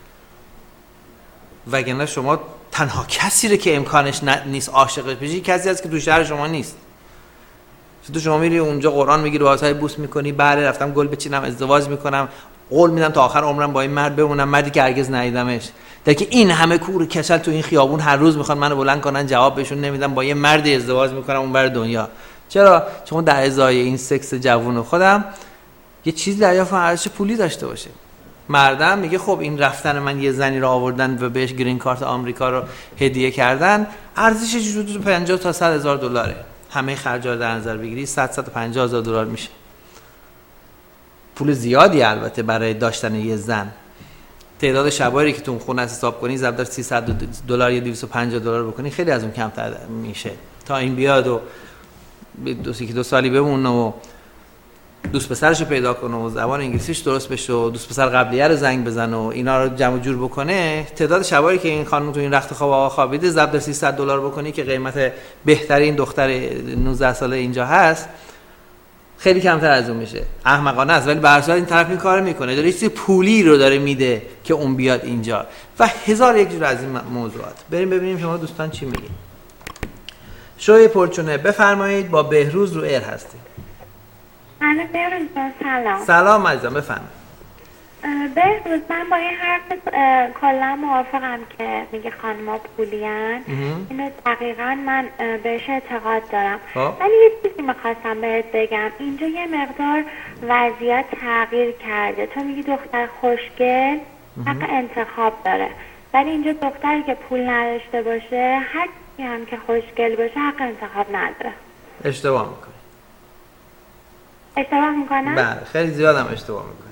وگرنه شما تنها کسی رو که امکانش نیست عاشقش بشی کسی هست که تو شهر شما نیست. تو شما میری اونجا قرآن میگیری و واسه بوس میکنی، بله رفتم گل بچینم ازدواج میکنم، قول میدم تا آخر عمرم با این مرد بمونم، مردی که هرگز ندیدمش. در که این همه کور کچل تو این خیابون هر روز میخوان منو بلند کنن، جواب بهشون نمیدم، با یه مرد ازدواج میکنم اون بر دنیا. چرا؟ چون در ازای این سکس جوون خودم یه چیز دریافت ارزش پولی داشته باشه. مردم میگه خب این رفتن من یه زنی رو آوردن و بهش گرین کارت آمریکا رو هدیه کردن، ارزشش حدود پنجاه تا صد هزار دلاره. همه خرجا رو در نظر بگیری صد تا صد و پنجاه هزار دلار میشه. پول زیادی البته برای داشتن یه زن. تعداد شبایی که تو اون خونه حساب کنی ضرب در سیصد دلار یا دویست و پنجاه دلار بکنی خیلی از اون کمتر میشه تا این بیاد و دو سه دو سالی بمونه و دوست پسرشو پیدا کنه و زبان انگلیسیش درست بشه و دوست پسر قبلیه رو زنگ بزنه و اینا رو جمع جور بکنه. تعداد شبایی که این خانم تو این رخت خواب آقا خوابیده ضرب در سیصد دلار بکنی که قیمت بهترین دختر نوزده ساله اینجا هست، خیلی کمتر از اون میشه. احمقانه است ولی به هر صورت این طرف این کارو میکنه، داره چیز پولی رو داره میده که اون بیاد اینجا و هزار یک جور از این موضوعات. بریم ببینیم شما دوستان چی میگین. شوی پرچونه بفرمایید، با بهروز رو ایر هستی. الو بهروز سلام. سلام عزیزم بفرمایید. بهروز من با این حرف کلا موافقم که میگه خانم‌ها پولین. اینو دقیقاً من بهش اعتقاد دارم. ولی یه چیزی میخواستم بهت بگم، اینجا یه مقدار وضعیت تغییر کرده. تو میگی دختر خوشگل حق انتخاب داره، ولی اینجا دختری که پول نداشته باشه، هر کی هم که خوشگل باشه حق انتخاب نداره. اشتباه میکنی. اشتباه میکنم؟ بله خیلی زیادم اشتباه میکنی.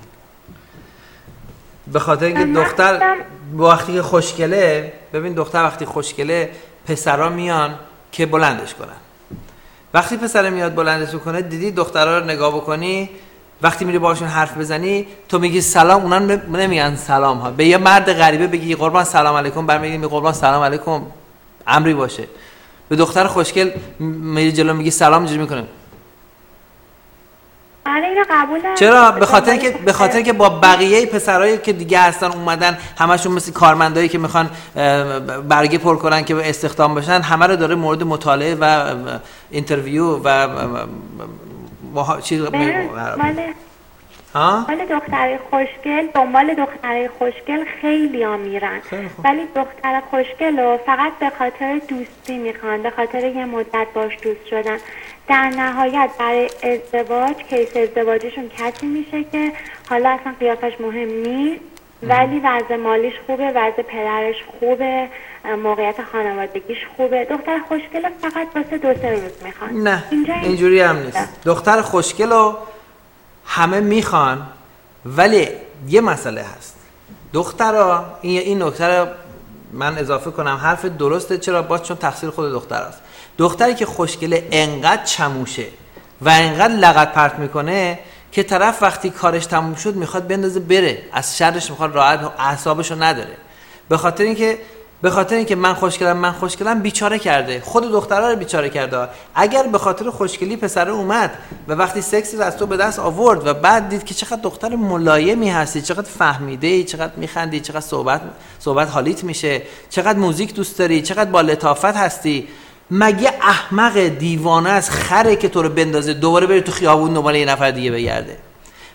به خاطر اینکه دختر وقتی که خوشگله، ببین دختر وقتی خوشگله پسرا میان که بلندش کنن. وقتی پسر میاد بلندش کنه، دیدی دخترها رو نگاه بکنی، وقتی میری باشون حرف بزنی تو میگی سلام، اونا نمیگن سلام ها. به یه مرد غریبه بگی قربان سلام علیکم، برمیگردی میگی قربان سلام علیکم، امری باشه. به دختر خوشگل میری جلو میگی سلام، اینجوری میکنه. آره اینو قبول دارم. چرا؟ به خاطر اینکه به خاطر اینکه با بقیه پسرایی که دیگه هستن اومدن، همشون مثل کارمندایی که میخوان برگه پر کنن که استخدام بشن، همه رو داره مورد مطالعه و اینترویو و چیز ها؟ ولی دخترای خوشگل دنبال دخترای خوشگل خیلی ها میرن، ولی دختر خوشگل رو فقط به خاطر دوستی میخوان، به خاطر یه مدت باش دوست شدن. در نهایت برای ازدواج، کیس ازدواجشون کسی میشه که حالا اصلا قیافش مهم نیست، ولی وضع مالیش خوبه، وضع پدرش خوبه، موقعیت خانوادگیش خوبه. دختر خوشگل فقط واسه دو سه روز میخوان. نه اینجوری هم نیست. دختر خوشگل رو همه میخوان، ولی یه مسئله هست. دخترها این این نکته رو من اضافه کنم، حرف درسته. چرا؟ باز چون تقصیر خود دختر است. دختری که خوشگله انقدر چموشه و انقدر لغت پرت میکنه که طرف وقتی کارش تموم شد میخواد بندازه بره، از شرش میخواد راحت، اعصابشو نداره. به خاطر اینکه به خاطر اینکه من خوشگلم من خوشگلم بیچاره کرده، خود دخترها رو بیچاره کرده. اگر به خاطر خوشگلی پسر اومد و وقتی سکسی از تو به دست آورد و بعد دید که چقدر دختر ملایمی هستی، چقدر فهمیده‌ای، چقدر میخندی، چقدر صحبت صحبت حالیت میشه، چقدر موزیک دوست داری، چقدر با لطافت هستی، مگه احمق دیوانه از خره که تو رو بندازه دوباره بری تو خیابون دنبال یه نفر دیگه بگرده؟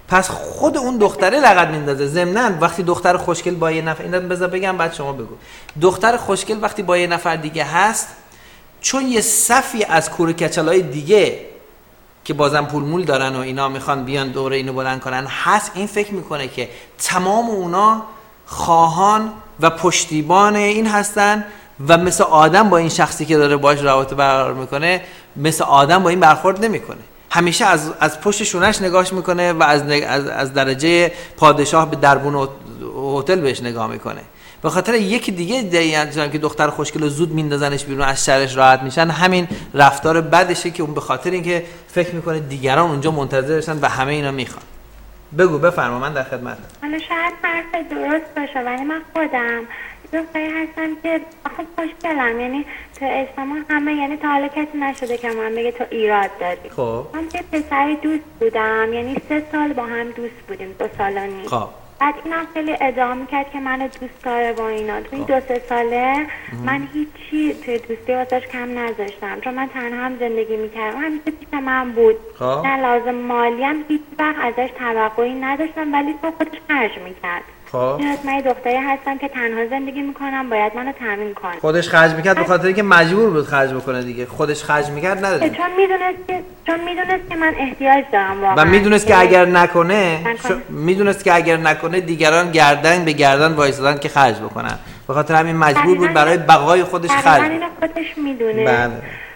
پس خود اون دختره لغت میندازه. ضمناً وقتی دختر خوشگل با یه نفر، اینا بذار بگم بعد شما بگو، دختر خوشگل وقتی با یه نفر دیگه هست، چون یه صفی از کوره کچلای دیگه که بازم پول مول دارن و اینا میخوان بیان دوره اینو بلند کنن هست، این فکر میکنه که تمام اونا خواهان و پشتیبان این هستن و مثل آدم با این شخصی که داره باش روابط برقرار میکنه مثل آدم با این برخورد نمیکنه. همیشه از از پشت شونش نگاهش میکنه و از از, از درجه پادشاه به دربون هتل بهش نگاه میکنه. به خاطر یکی دیگه دیگه که دختر خوشگل زود میندازنش بیرون، از شرش راحت میشن، همین رفتار بدشه که اون به خاطر اینکه فکر میکنه دیگران اونجا منتظرشن و همه اینا میخوان. بگو بفرما، من در خدمتم. حالا شاید حرف درست باشه ولی من خودم دختری هستم که خب خوشگلم، یعنی تو اسلام همه، یعنی تا حالا کسی نشده که من بگه تو ایراد داری. خب من یه پسری دوست بودم، یعنی سه سال با هم دوست بودیم، دو سال و نیم. خب بعد اینم خیلی ادعا میکرد که منو دوست داره با اینا. تو این دو سه ساله من هیچی توی دوستی واسش کم نذاشتم، چون من تنها هم زندگی میکردم، همیشه پیش من بود. نه لازم مالی هم هیچ وقت ازش توقعی نداشتم، ولی تو خودش خرج میکرد. خب من یه دختری هستم که تنها زندگی میکنم، باید منو تامین کنه. خودش خرج میکرد به خاطر اینکه مجبور بود خرج بکنه دیگه. خودش خرج میکرد نداره، چون میدونست که چون میدونست که من احتیاج دارم واقعا، و میدونست که اگر نکنه ش... میدونست که اگر نکنه دیگران گردن به گردن وایسادن که خرج بکنن، به خاطر همین مجبور بود برای بقای خودش خرج کنه. خودش میدونه. بله.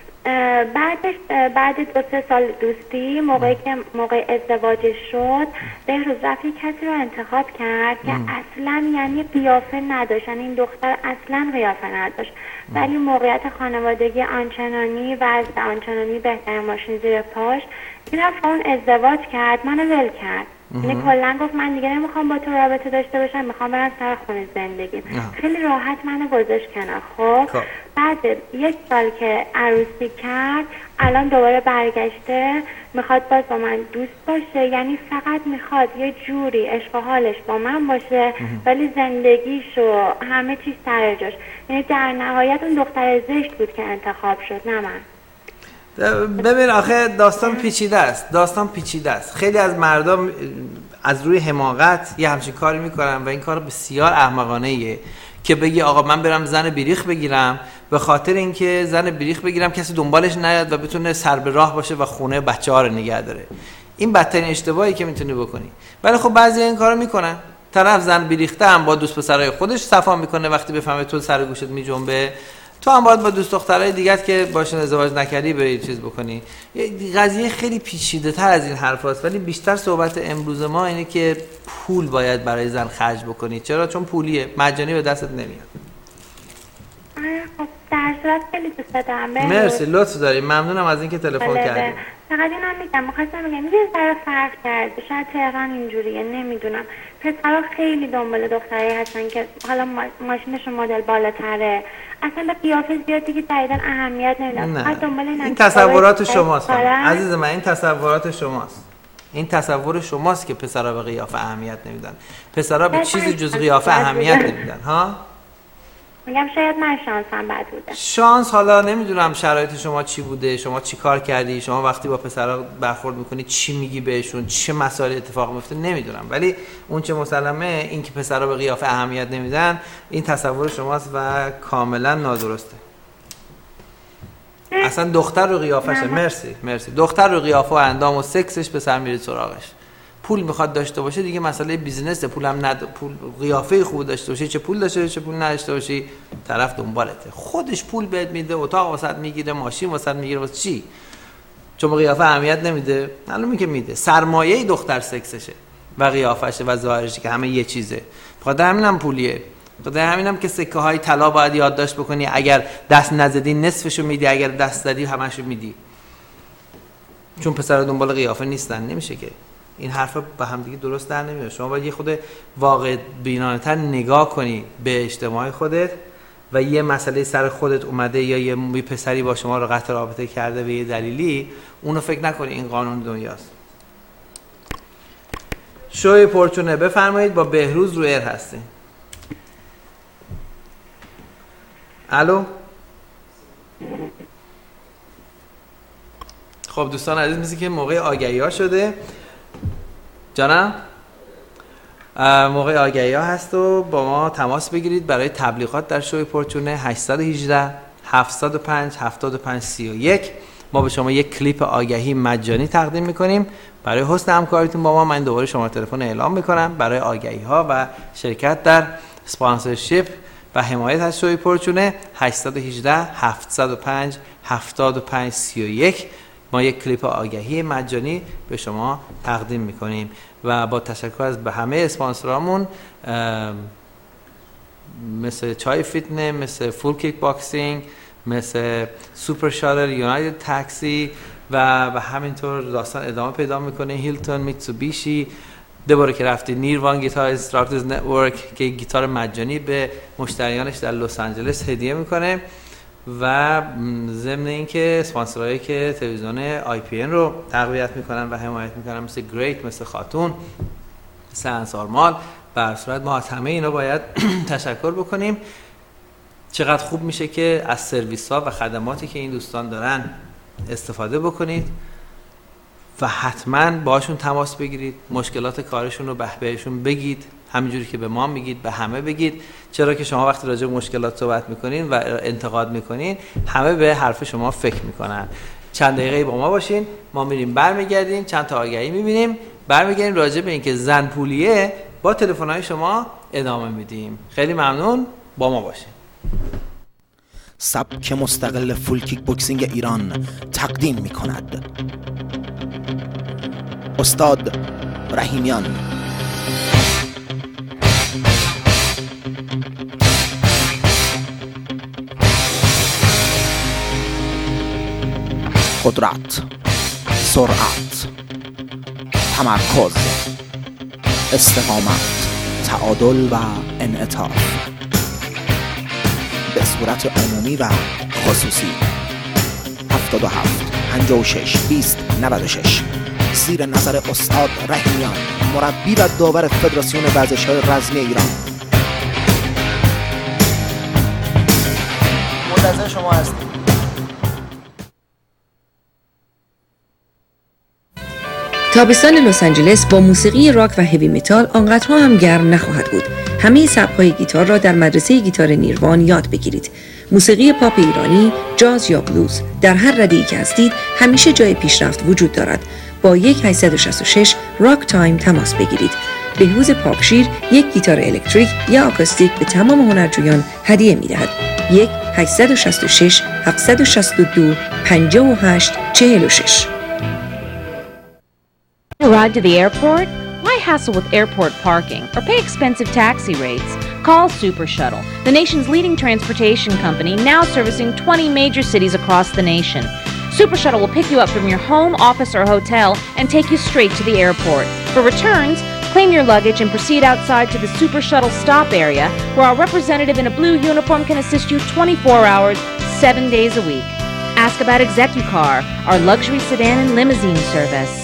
بعدش بعد دو سه سال دوستی، موقعی که موقع ازدواجش شد، بهروز رفت کسی رو انتخاب کرد که اصلا یعنی قیافه نداشت، یعنی این دختر اصلا قیافه نداشت، ولی موقعیت خانوادگی آنچنانی و از آنچنانی بهترین ماشین زیر پاش، این رفت اون ازدواج کرد، منو ول کرد. یعنی کلا گفت من دیگه نمیخوام با تو رابطه داشته باشم، میخوام برم سر خونه زندگی. خیلی راحت منو گذاشت کنار. خب بعد یک سال که عروسی کرد، الان دوباره برگشته، میخواد باز با من دوست باشه، یعنی فقط میخواد یه جوری عشق و حالش با من باشه ولی زندگیش و همه چیز سر جاش. یعنی در نهایت اون دختر زشت بود که انتخاب شد، نه من. ببین آخه داستان پیچیده است، داستان پیچیده است. خیلی از مردم از روی حماقت یه همچین کاری میکنن و این کار بسیار احمقانه ایه که بگی آقا من برم زن بیریخ بگیرم به خاطر اینکه زن بیریخ بگیرم کسی دنبالش نیاد و بتونه سر به راه باشه و خونه بچه‌ها رو نگه داره. این بدترین اشتباهی که میتونی بکنی. ولی خب بعضی این کارو میکنن. طرف زن بیریخته هم با دوست پسرای خودش صفا میکنه، وقتی بفهمه تو سر گوشت میجنبه، تو هم باید با دوست دخترای دیگت که باشون ازدواج نکردی بری چیز بکنی. قضیه خیلی پیچیده تر از این حرف هست، ولی بیشتر صحبت امروز ما اینه که پول باید برای زن خرج بکنی. چرا؟ چون پولیه، مجانی به دستت نمیاد. خب در صورت خیلی دوست دارم. مرسی، لطف داری، ممنونم از اینکه تلفن کردی. فقط اینم میگم، می‌خواستم بگم یه ذره فرق کرده، شاید تهران اینجوریه، نمیدونم. پسرها خیلی دنبال دختری هستن که حالا ماشینشون مدل بالاتره، اصلا به قیافه زیاد دیگه دقیقاً اهمیت نمیدن. دنبال این, این تصورات شماست عزیز من، این تصورات شماست. این تصور شماست که پسرها به قیافه اهمیت نمیدن. پسرها به چیزی جز قیافه اهمیت نمیدن. ها؟ میگم شاید من شانسم بد بوده. شانس، حالا نمیدونم شرایط شما چی بوده، شما چی کار کردی، شما وقتی با پسرها برخورد میکنی چی میگی بهشون، چه مسائل اتفاق میفته نمیدونم، ولی اون چه مسلمه این که پسرها به قیافه اهمیت نمیدن این تصور شماست و کاملا نادرسته. اصلا دختر رو قیافشه، مرسی مرسی، دختر رو قیافه و اندام و سکسش پسر میره سراغش. پول میخواد داشته باشه دیگه مسئله بیزینسه، پولم ند پول قیافه خوب داشته باشه، چه پول داشته باشه چه پول نداشته باشی طرف دنبالته. خودش پول بهت میده، اتاق واسط میگیره، ماشین واسط میگیره، واسه چی؟ چون قیافه اهمیت نمیده. معلومه که میده. سرمایه دختر سکسشه و قیافشه و ظاهرشه که همه یه چیزه. بخاطر همینم پولیه. بخاطر همینم که سکه های طلا باید یادداشت بکنی، اگر دست نزدی نصفشو میدی، اگر دست زدی همشو میدی. چون پسرا دنبال قیافه نیستن، نمیشه که این حرفا با هم دیگه درست در نمیاد. شما باید یه خود واقع بینانه‌تر نگاه کنی به اجتماع خودت و یه مسئله سر خودت اومده یا یه پسری با شما رو قطع رابطه کرده به یه دلیلی، اونو فکر نکنی این قانون دنیاست. شوی پرچونه بفرمایید، با بهروز رو ایر هستی. الو. خب دوستان عزیز، مثل که موقع آگهی ها شده. جانم موقع آگهی ها هست و با ما تماس بگیرید برای تبلیغات در شوی پورچونه هشت یک هشت هفت صفر پنج هفت پنج سه یک. ما به شما یک کلیپ آگهی مجانی تقدیم میکنیم. برای حسن همکاریتون با ما من دوباره شما تلفن اعلام میکنم برای آگهی ها و شرکت در اسپانسرشیپ و حمایت از شوی پورچونه هشت یک هشت هفت صفر پنج هفت پنج سه یک. ما یک کلیپ آگهی مجانی به شما تقدیم میکنیم و با تشکر از به همه اسپانسرامون مثل چای فیتنه، مثل فول کیک باکسینگ، مثل سوپر شاتل، یونایتد تاکسی و و همینطور داستان ادامه پیدا میکنه. هیلتون، میتسوبیشی، دوباره که رفتی نیروان گیتار اینستراکتورز نتورک که گیتار مجانی به مشتریانش در لس آنجلس هدیه میکنه و ضمن اینکه اسپانسرایی که تلویزیون آی پی ان رو تقویت میکنن و حمایت میکنن مثل گریت، مثل خاتون، مثل انصارمال. به صورت ما از همه اینا باید تشکر بکنیم. چقدر خوب میشه که از سرویس ها و خدماتی که این دوستان دارن استفاده بکنید و حتما باشون تماس بگیرید، مشکلات کارشون رو بهشون بگید، همینجوری که به ما میگید به همه بگید. چرا که شما وقتی راجع به مشکلات صحبت میکنین و انتقاد میکنین همه به حرف شما فکر میکنن. چند دقیقه با ما باشین، ما میریم برمیگردیم، چند تا آگهی میبینیم، برمیگردیم راجع به اینکه زن پولیه با تلفن‌های شما ادامه میدیم. خیلی ممنون، با ما باشین. سبک مستقل فول کیک بوکسینگ ایران تقدیم می کند استاد رحیمیان. قدرت، سرعت، تمرکز، استقامت، تعادل و انعطاف به صورت عمومی و خصوصی. هفتاد و هفت پنجاه و شش بیست نود و شش زیر نظر استاد رحیمیان، مربی و داور فدراسیون ورزش‌های رزمی ایران. منتظر شما هستیم. تابستان لس آنجلس با موسیقی راک و هیوی متال آنقدرها هم گرم نخواهد بود. همه سبک‌های گیتار را در مدرسه گیتار نیروان یاد بگیرید. موسیقی پاپ ایرانی، جاز یا بلوز، در هر رده‌ای که هستید همیشه جای پیشرفت وجود دارد. با یک هشت شش شش راک تایم تماس بگیرید. بهروز پاپشیر یک گیتار الکتریک یا آکوستیک به تمام هنرجویان هدیه می‌دهد. یک هشت شش شش هفت شش دو پنج هشت چهار شش. Ride to the airport? Why hassle with airport parking or pay expensive taxi rates? Call Super Shuttle, the nation's leading transportation company, now servicing twenty major cities across the nation. Super Shuttle will pick you up from your home, office, or hotel and take you straight to the airport. For returns, claim your luggage and proceed outside to the Super Shuttle stop area, where our representative in a blue uniform can assist you twenty-four hours, seven days a week. Ask about ExecuCar, our luxury sedan and limousine service.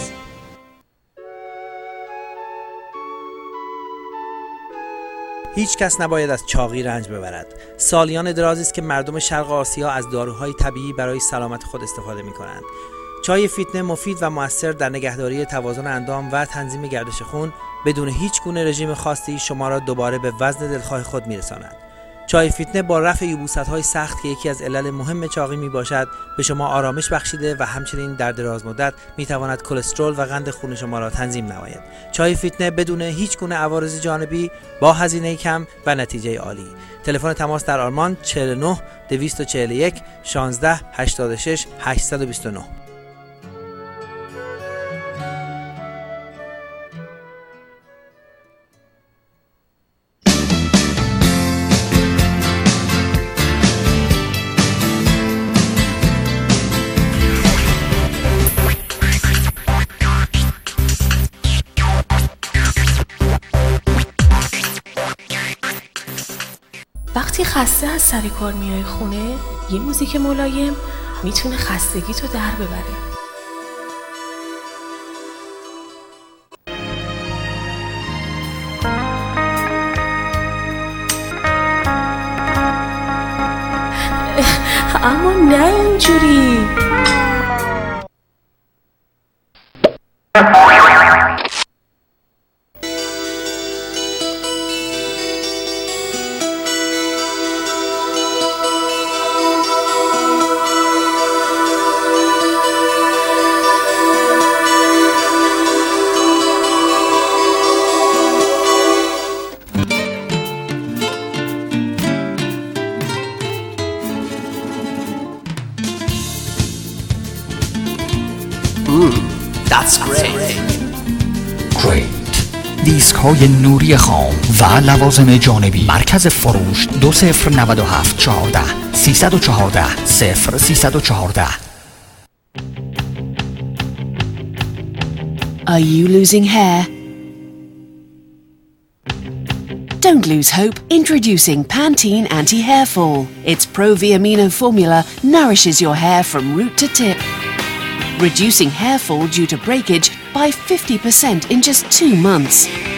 هیچ کس نباید از چاقی رنج ببرد. سالیان درازی است که مردم شرق آسیا از داروهای طبیعی برای سلامت خود استفاده می کنند. چای فیتنه مفید و مؤثر در نگهداری توازن اندام و تنظیم گردش خون بدون هیچ گونه رژیم خاصی شما را دوباره به وزن دلخواه خود می رساند. چای فیتنه با رفع یبوست‌های سخت که یکی از علل مهم چاقی می باشد به شما آرامش بخشیده و همچنین در دراز مدت می تواند کلسترول و قند خون شما را تنظیم نماید. چای فیتنه بدون هیچ گونه عوارض جانبی با هزینه کم و نتیجه عالی. تلفن تماس در آلمان چهل و نه دویست و چهل و یک شانزده هشتاد و شش هشتصد و بیست و نه. وقتی خسته از سر کار میای خونه، یه موزیک ملایم میتونه خستگی تو در ببره. اما نه اینجوری. Ooh, that's great. Great. دیسک های نوری خام و لوازم جانبی. مرکز فروش دو صفر نود و هفت چهارده سیصد و چهارده صفر سیصد و چهارده. Are you losing hair? Don't lose hope. Introducing Pantene Anti-Hair Fall. Its Pro-V amino formula nourishes your hair from root to tip, reducing hair fall due to breakage by fifty percent in just two months.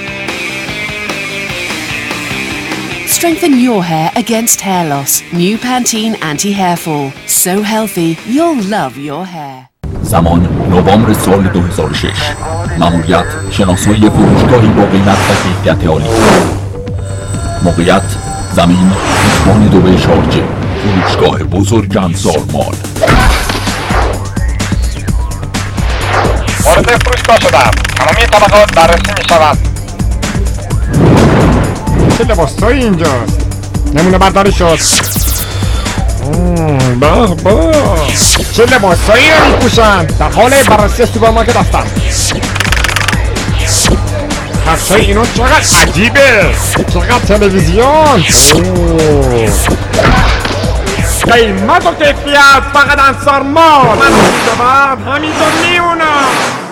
Strengthen your hair against hair loss. New Pantene Anti-Hair Fall. So healthy, you'll love your hair. زمان نوامبر سال دو هزار و شش. ماموریت شناسایی فروشگاهی با قیمت و کیفیت عالی. موقعیت زمین اتوبان دبی شارجه. فروشگاه بزرگ انصار مال. وارد فروشگاه شدم. تمامی طبقات بررسی می شود. چه لباسایی اینجاست؟ نمونه برداری شد. به به چه لباسایی رو میپوشن؟ در حال بررسی سوپرمارکت هستم. کفشای اینو چقدر عجیبه، چقدر تلویزیون. قیمت و کیفیت فقط انصار مال. من اینجا بعد همینطور میمونم.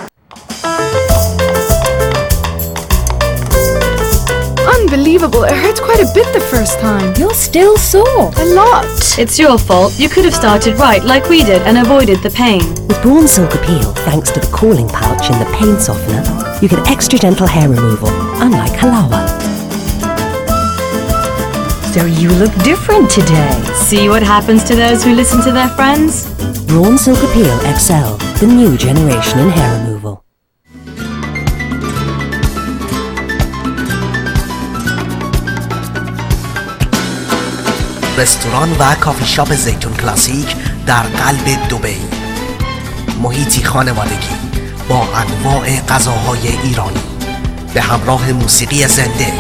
Unbelievable, it hurts quite a bit the first time. You're still sore. A lot. It's your fault. You could have started right like we did and avoided the pain. With Braun Silk Appeal, thanks to the cooling pouch and the pain softener, you get extra gentle hair removal, unlike Halawa. So you look different today. See what happens to those who listen to their friends? Braun Silk Appeal X L, the new generation in hair removal. رستوران و کافی شاپ زیتون کلاسیک در قلب دبی. محیطی خانوادگی با انواع غذاهای ایرانی به همراه موسیقی زنده.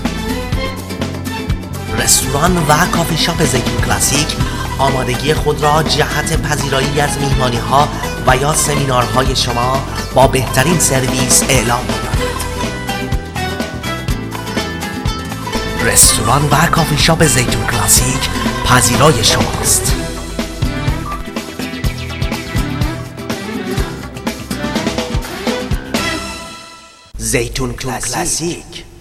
رستوران و کافی شاپ زیتون کلاسیک آمادگی خود را جهت پذیرایی از میهمانی‌ها و یا سمینارهای شما با بهترین سرویس اعلام می‌کند. رستوران و کافی شاپ زیتون کلاسیک پذیرای شماست. زیتون کلاسیک.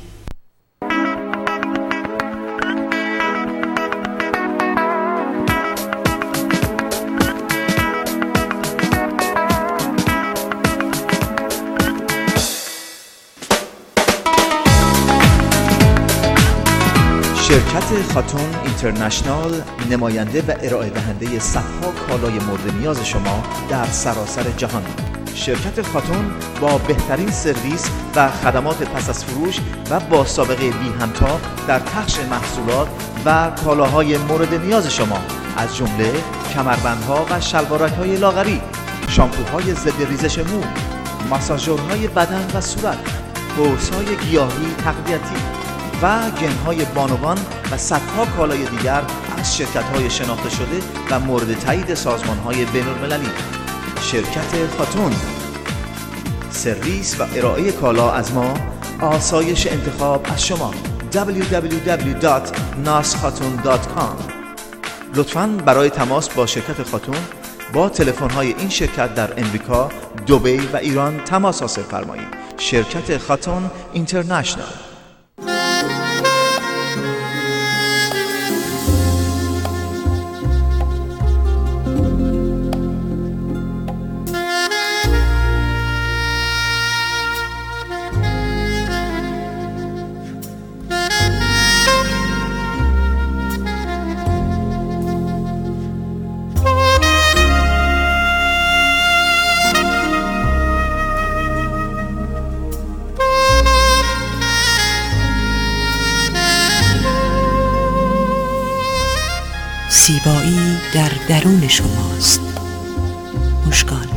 شرکت خاتون اینترنشنال نماینده و ارائه دهنده صدها کالای مورد نیاز شما در سراسر جهان. شرکت خاتون با بهترین سرویس و خدمات پس از فروش و با سابقه بی همتا در پخش محصولات و کالاهای مورد نیاز شما از جمله کمربندها و شلوارک‌های لاغری، شامپوهای ضد ریزش مو، ماساژورهای بدن و صورت، قرص‌های گیاهی تقویتی و گنهای بانوان و صدها کالای دیگر از شرکت‌های شناخته شده و مورد تایید سازمان‌های بین‌المللی. شرکت خاتون، سرویس و ارائه کالا از ما، آسایش انتخاب از شما. دبلیو دبلیو دبلیو دات ناس خاتون دات کام. لطفاً برای تماس با شرکت خاتون با تلفن‌های این شرکت در امریکا، دبی و ایران تماس حاصل فرمایید. شرکت خاتون اینترنشنال. زیبایی در درون شماست. مشکان.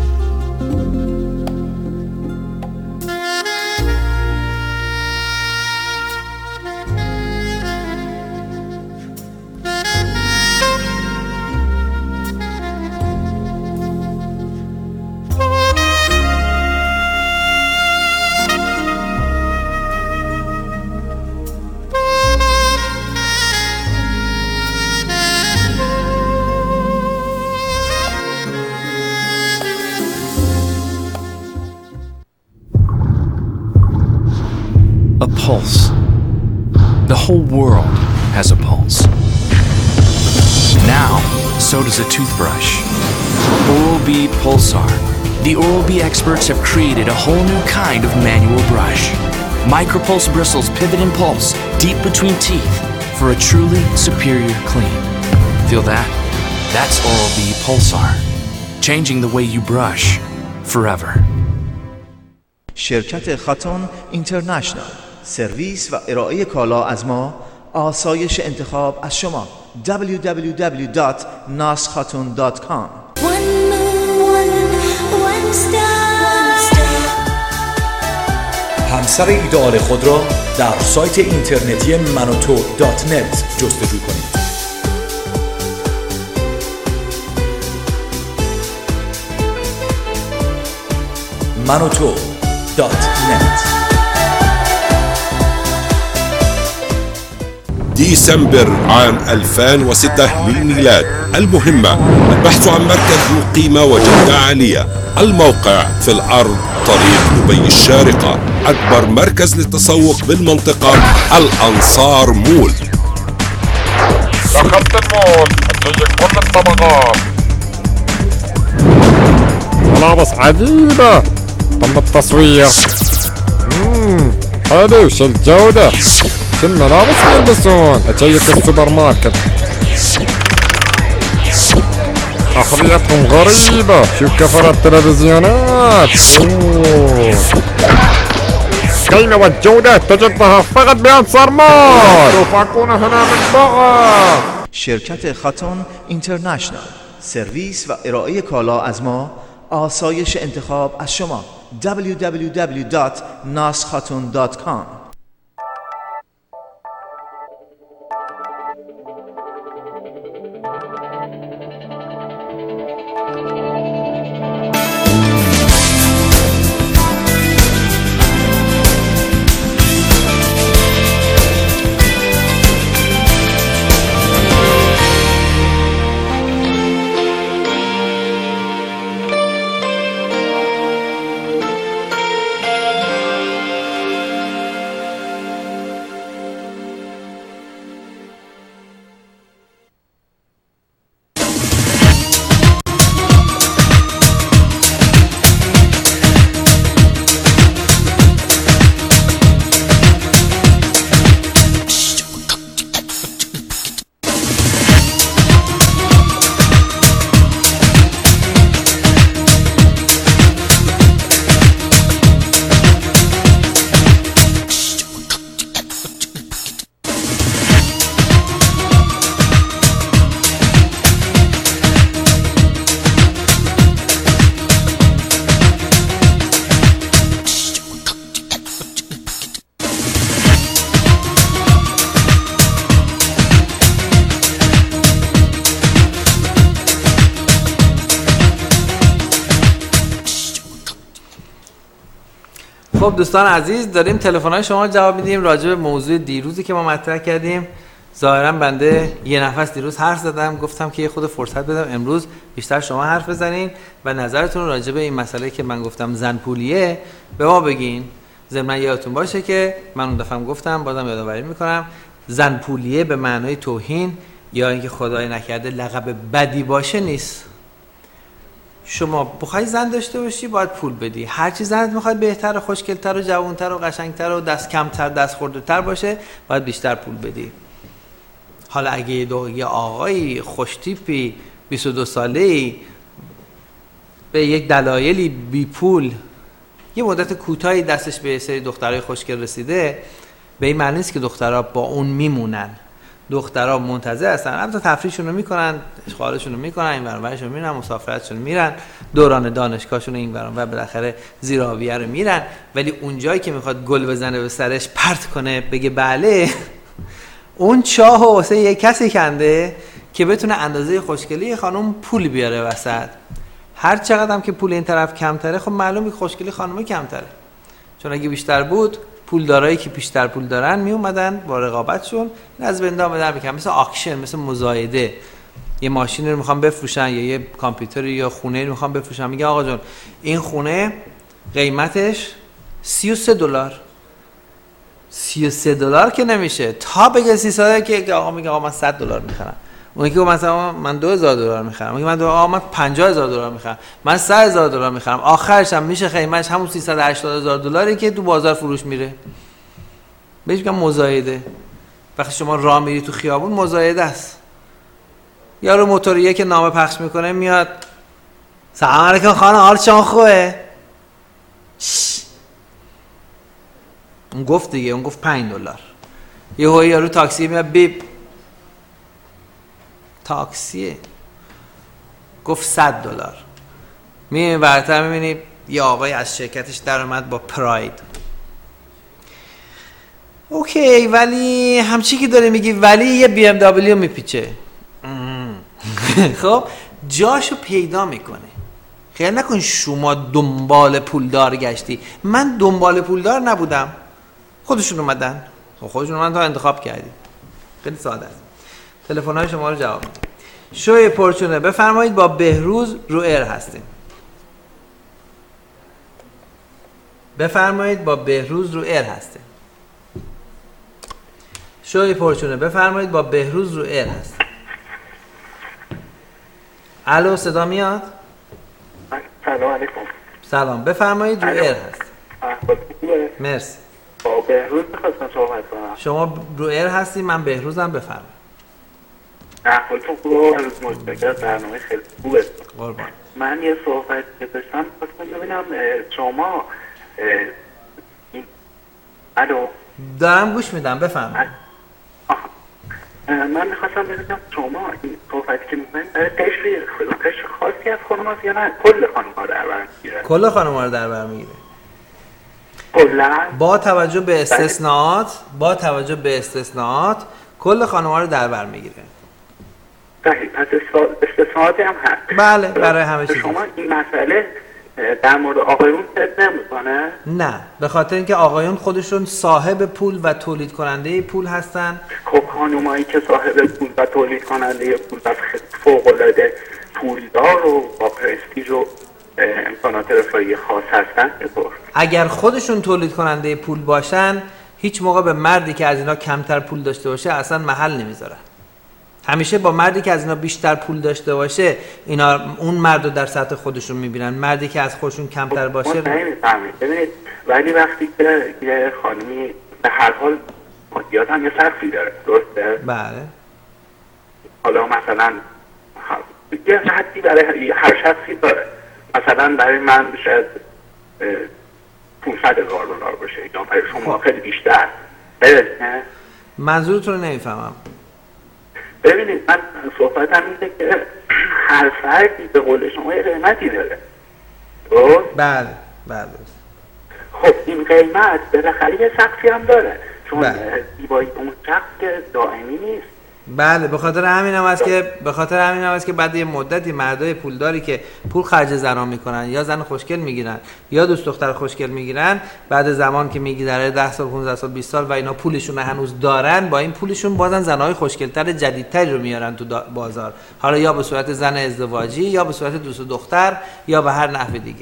pulse. The whole world has a pulse. Now, so does a toothbrush. Oral-B Pulsar. The Oral-B experts have created a whole new kind of manual brush. Micropulse bristles pivot and pulse deep between teeth for a truly superior clean. Feel that? That's Oral-B Pulsar. Changing the way you brush forever. شرکت خاتون اینترنشنال، سرویس و ارائه کالا از ما، آسایش انتخاب از شما. دبلیو دبلیو دبلیو دات ناس خاتون دات کام. همسر ایدئال خود را در سایت اینترنتی منوتو دات نت جستجو کنید. منوتو دات نت. ديسمبر عام ألفين وستة للميلاد. المهمة البحث عن مركز ذو قيمة وجودة عالية. الموقع في الأرض طريق دبي الشارقة. أكبر مركز للتسوق بالمنطقة الأنصار مول. دخلت المول هتجي كل الطبقات. ملابس عجيبة. تم التصوير. مم. حلو. شو الجودة؟ شو الملابس يلبسون؟ أشيك السوبر ماركت. أخريتهم غريبة. شوف كفر التلفزيونات. أوه. القيمة والجودة تجدها فقط بأنصار مول. توفقون هنا من بغى. شرکت خاتون اینترنشنال، سرویس و ارائه کالا از ما، آسایش انتخاب از شما. دبلیو دبلیو دبلیو دات ناس خاتون دات کام. خب دوستان عزیز، داریم تلفن‌های شما رو جواب میدیم راجع به موضوع دیروزی که ما مطرح کردیم. ظاهرا بنده یه نفس دیروز حرف زدم، گفتم که یه خود فرصت بدم امروز بیشتر شما حرف بزنین و نظرتون راجع به این مسئله که من گفتم زن پولیه به ما بگین. ضمن یادتون باشه که من اون دفعه گفتم، بازم یادآوری میکنم، زن پولیه به معنای توهین یا اینکه خدای نکرده لقب بدی باشه نیست. شما بخوای زن داشته باشی باید پول بدی. هر چی زنت میخواد بهتر و خوشگل‌تر و جوان‌تر و قشنگ‌تر و دست کمتر دست خورده‌تر باشه باید بیشتر پول بدی. حالا اگه دو یه آقای خوشتیپی بیست و دو ساله‌ای به یک دلایلی بی پول یه مدت کوتاهی دستش به سری دخترای خوشگل رسیده، به این معنی نیست که دخترها با اون میمونن. دخترها منتظر هستن، البته تفریحشون رو میکنن، اشغالشون رو میکنن، این ور ورشون میرن، مسافرتشون میرن، دوران دانشگاهشون این ور و بالاخره زیر آبیه رو میرن، ولی اونجایی که میخواد گل بزنه به سرش پرت کنه بگه بله، اون چاهو واسه یه کسی کنده که بتونه اندازه خوشگلی خانم پول بیاره وسط. هر چقدر هم که پول این طرف کمتره، خب معلومه که خوشگلی خانم کمتره، چون اگه بیشتر بود پولدارایی که بیشتر پول دارن می اومدن با رقابتشون از بنده آمدن میکنن، مثل آکشن، مثل مزایده. یه ماشین رو میخوام بفروشن یا یه کامپیوتر یا خونه رو میخوام بفروشن، میگه آقا جون این خونه قیمتش سی و سه دلار، سی و سه دلار که نمیشه. تا بگه سیصد که آقا میگه آقا من صد دلار میخرم، اونی که مثلا من دو هزار دلار میخرم، میگه من دو آقا من پنجاه هزار دلار میخرم، من سه هزار دلار میخرم، آخرش هم میشه قیمتش همون سیصد و هشتاد هزار دلاری که تو بازار فروش میره. بهش میگم مزایده. وقتی شما راه میری تو خیابون مزایده است. یارو موتوریه که نامه پخش میکنه میاد سلام علیکم خانم حال شما خوبه؟ اون گفت دیگه، اون گفت پنج دلار. یه هایی یارو تاکسی میاد بیب تاکسیه گفت صد دلار. میبینی برتر میبینی یه آقای از شرکتش در اومد با پراید. اوکی ولی همچی که داری میگی ولی یه بی ام دبلیو میپیچه. خب جاشو پیدا میکنه. خیال نکن شما دنبال پولدار گشتی. من دنبال پولدار نبودم، خودشون اومدن. خب خودشون اومدن تا انتخاب کردی. خیلی ساده است. تلفن های شما رو جواب میدم. شوی پرچونه بفرمایید با بهروز رو ایر هستیم. بفرمایید با بهروز رو ایر هستیم. شوی پرچونه بفرمایید با بهروز رو ایر هستیم. الو صدا میاد؟ سلام علیکم. سلام بفرمایید رو ایر هست. مرسی. با بهروز می‌خواستم صحبت کنم. شما رو ایر هستی، من بهروزم. بفرمایید. احوالتون خوبه؟ امروز متشکرم، برنامه خیلی خوبه. قربان. من یه صحبت که داشتم خواستم ببینم شما این الو دارم گوش میدم بفرمایید. من میخواستم ببینم شما این صحبتی که میکنید قشر قشر خاصی از خانم هست یا نه کل خانم ها در بر میگیره؟ کل خانم ها رو در بر میگیره کلا با توجه به استثناءات. با توجه به استثناءات کل خانم ها رو در بر میگیره. صحیح. پس استثناءاتی هم هست. بله برای همه چیز. شما این مسئله در مورد آقایون فکر نمیکنه؟ نه، به خاطر اینکه آقایون خودشون صاحب پول و تولید کننده پول هستن. خب خانومایی که صاحب پول و تولید کننده پول و فوق العاده پولدار و با پرستیژ و امکانات رفاهی خاص هستن چطور؟ اگر خودشون تولید کننده پول باشن هیچ موقع به مردی که از اینا کمتر پول داشته باشه اصلا محل نمیذارن. همیشه با مردی که از اینا بیشتر پول داشته باشه اینا اون مرد رو در سطح خودشون میبینن. مردی که از خودشون کمتر باشه ما نمیفهمید. ببینید ولی وقتی که یه خانمی به هر حال مادیات هم یه سقفی داره، درسته؟ بله. حالا مثلا یه حدی برای هر شخصی داره. مثلا برای من شاید پانصد هزار دلار باشه یا برای شما خیلی بیشتر. نه؟ منظورتون رو نمیفهمم. ببینید من صحبتم اینه که هر فردی به قول شما یه قیمتی داره. درست؟ بله بله. خب این قیمت بالاخره یه سقفی هم داره، چون زیبایی اون شخص که دائمی نیست. بله به خاطر همین هم است که به خاطر همین هم است که بعد یه مدتی مردای پولداری که پول خرج زنان میکنن یا زن خوشگل میگیرن یا دوست دختر خوشگل میگیرن، بعد زمان که میگذره ده سال پانزده سال بیست سال و اینا پولشون هنوز دارن، با این پولشون بازن زنای خوشگلتر جدیدتری رو میارن تو بازار، حالا یا به صورت زن ازدواجی یا به صورت دوست دختر یا به هر نحو دیگه.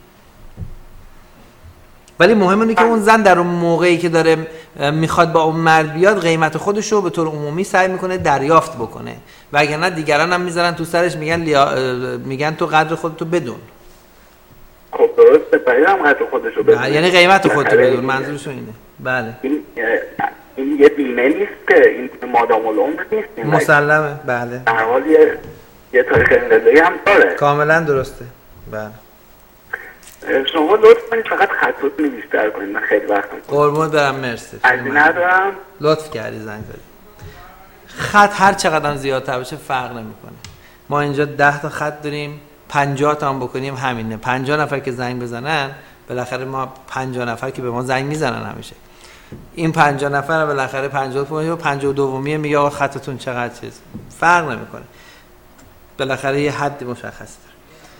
ولی مهم اینه که اون زن در اون موقعی که داره میخواد با اون مرد بیاد قیمت خودش رو به طور عمومی سعی میکنه دریافت بکنه، وگرنه دیگران هم میذارن تو سرش میگن لیا... میگن تو قدر خودتو بدون. خب درسته، باید هم قدر خودش رو بدون. یعنی قیمت خودتو بدون، منظورشون اینه. بله. این این یه بیمه نیست که این مادام العمر نیست. مسلمه. بله. در حال یه یه تاریخ انقضایی هم داره. کاملا درسته. بله. شما لطف کنید فقط خطوط می بیشتر کنید، من خیلی وقت میکنم. قربونت برم. مرسی. از ندارم. لطف کردی زنگ زدی. خط هر چقدر زیادتر بشه فرق نمیکنه. ما اینجا ده تا خط داریم، پنجاه تا هم بکنیم همینه. پنجاه نفر که زنگ بزنن بالاخره ما پنجاه نفر که به ما زنگ میزنن همیشه. این پنجاه نفر بالاخره پنجاه و پنجاه و دومی میگه آقا خطتون چقدر چیز. فرق نمیکنه. بالاخره یه حد مشخص داره.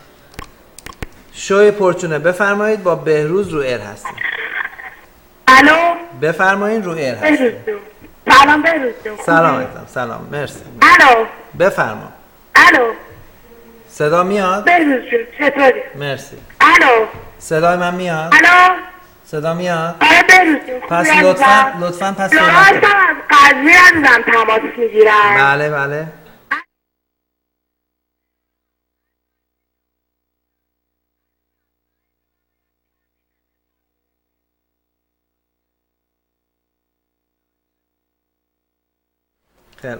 شوی پرچونه بفرمایید با بهروز رو ایر هستیم. الو بفرمایید رو ایر هستیم. سلام بهروز. سلام علیکم. سلام مرسی. الو بفرما. الو صدا میاد؟ بهروز چطوری؟ مرسی. الو صدای من میاد؟ الو صدا میاد؟ آره بروزیم. پس لطفا لطفا پس صحبت کنید. از قضیه ازم تماس میگیرم. بله بله. خیلی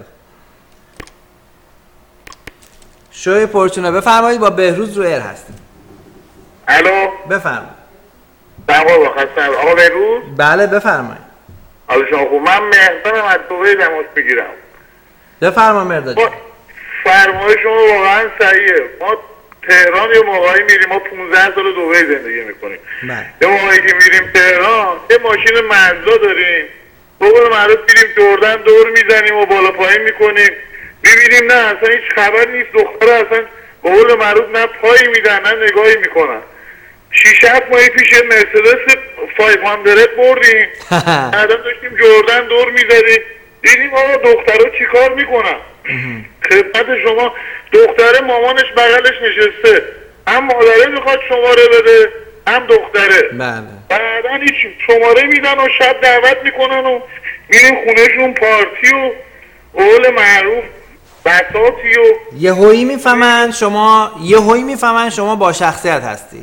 شوی پرچونه بفرمایید، با بهروز رو ایر هستیم. الو بفرمایید. دقیقا بخستم آقا بهروز؟ بله بفرمایید. حالا شما خوب، من مهدانم از دوبه تماس میگیرم. بفرما مرداد جان. فرمای شما واقعا صحیحه. ما تهران یه موقعی میریم، ما پونزده سال دوبه زندگی میکنیم. بله. یه موقعی که میریم تهران یه ماشین مزدا داریم، بقول معروف میریم دوردن دور میزنیم و بالا پایین میکنیم، میبینیم نه اصلا هیچ خبر نیست، دختره اصلا بقول معروف نه پایی میدن نه نگاهی میکنن. شیش هفت ماهی پیش مرسدس پانصد بردیم، بعدم داشتیم جردن دور میزدیم، دیدیم آقا دختره چی کار میکنن. خدمت شما دختره مامانش بغلش نشسته، هم مادره میخواد شماره بده هم دختره. بله. بعدا هیچ شماره میدن و شب دعوت میکنن و میریم خونهشون پارتی و قول معروف بساطی و یهویی میفهمن شما یهویی میفهمن شما با شخصیت هستی.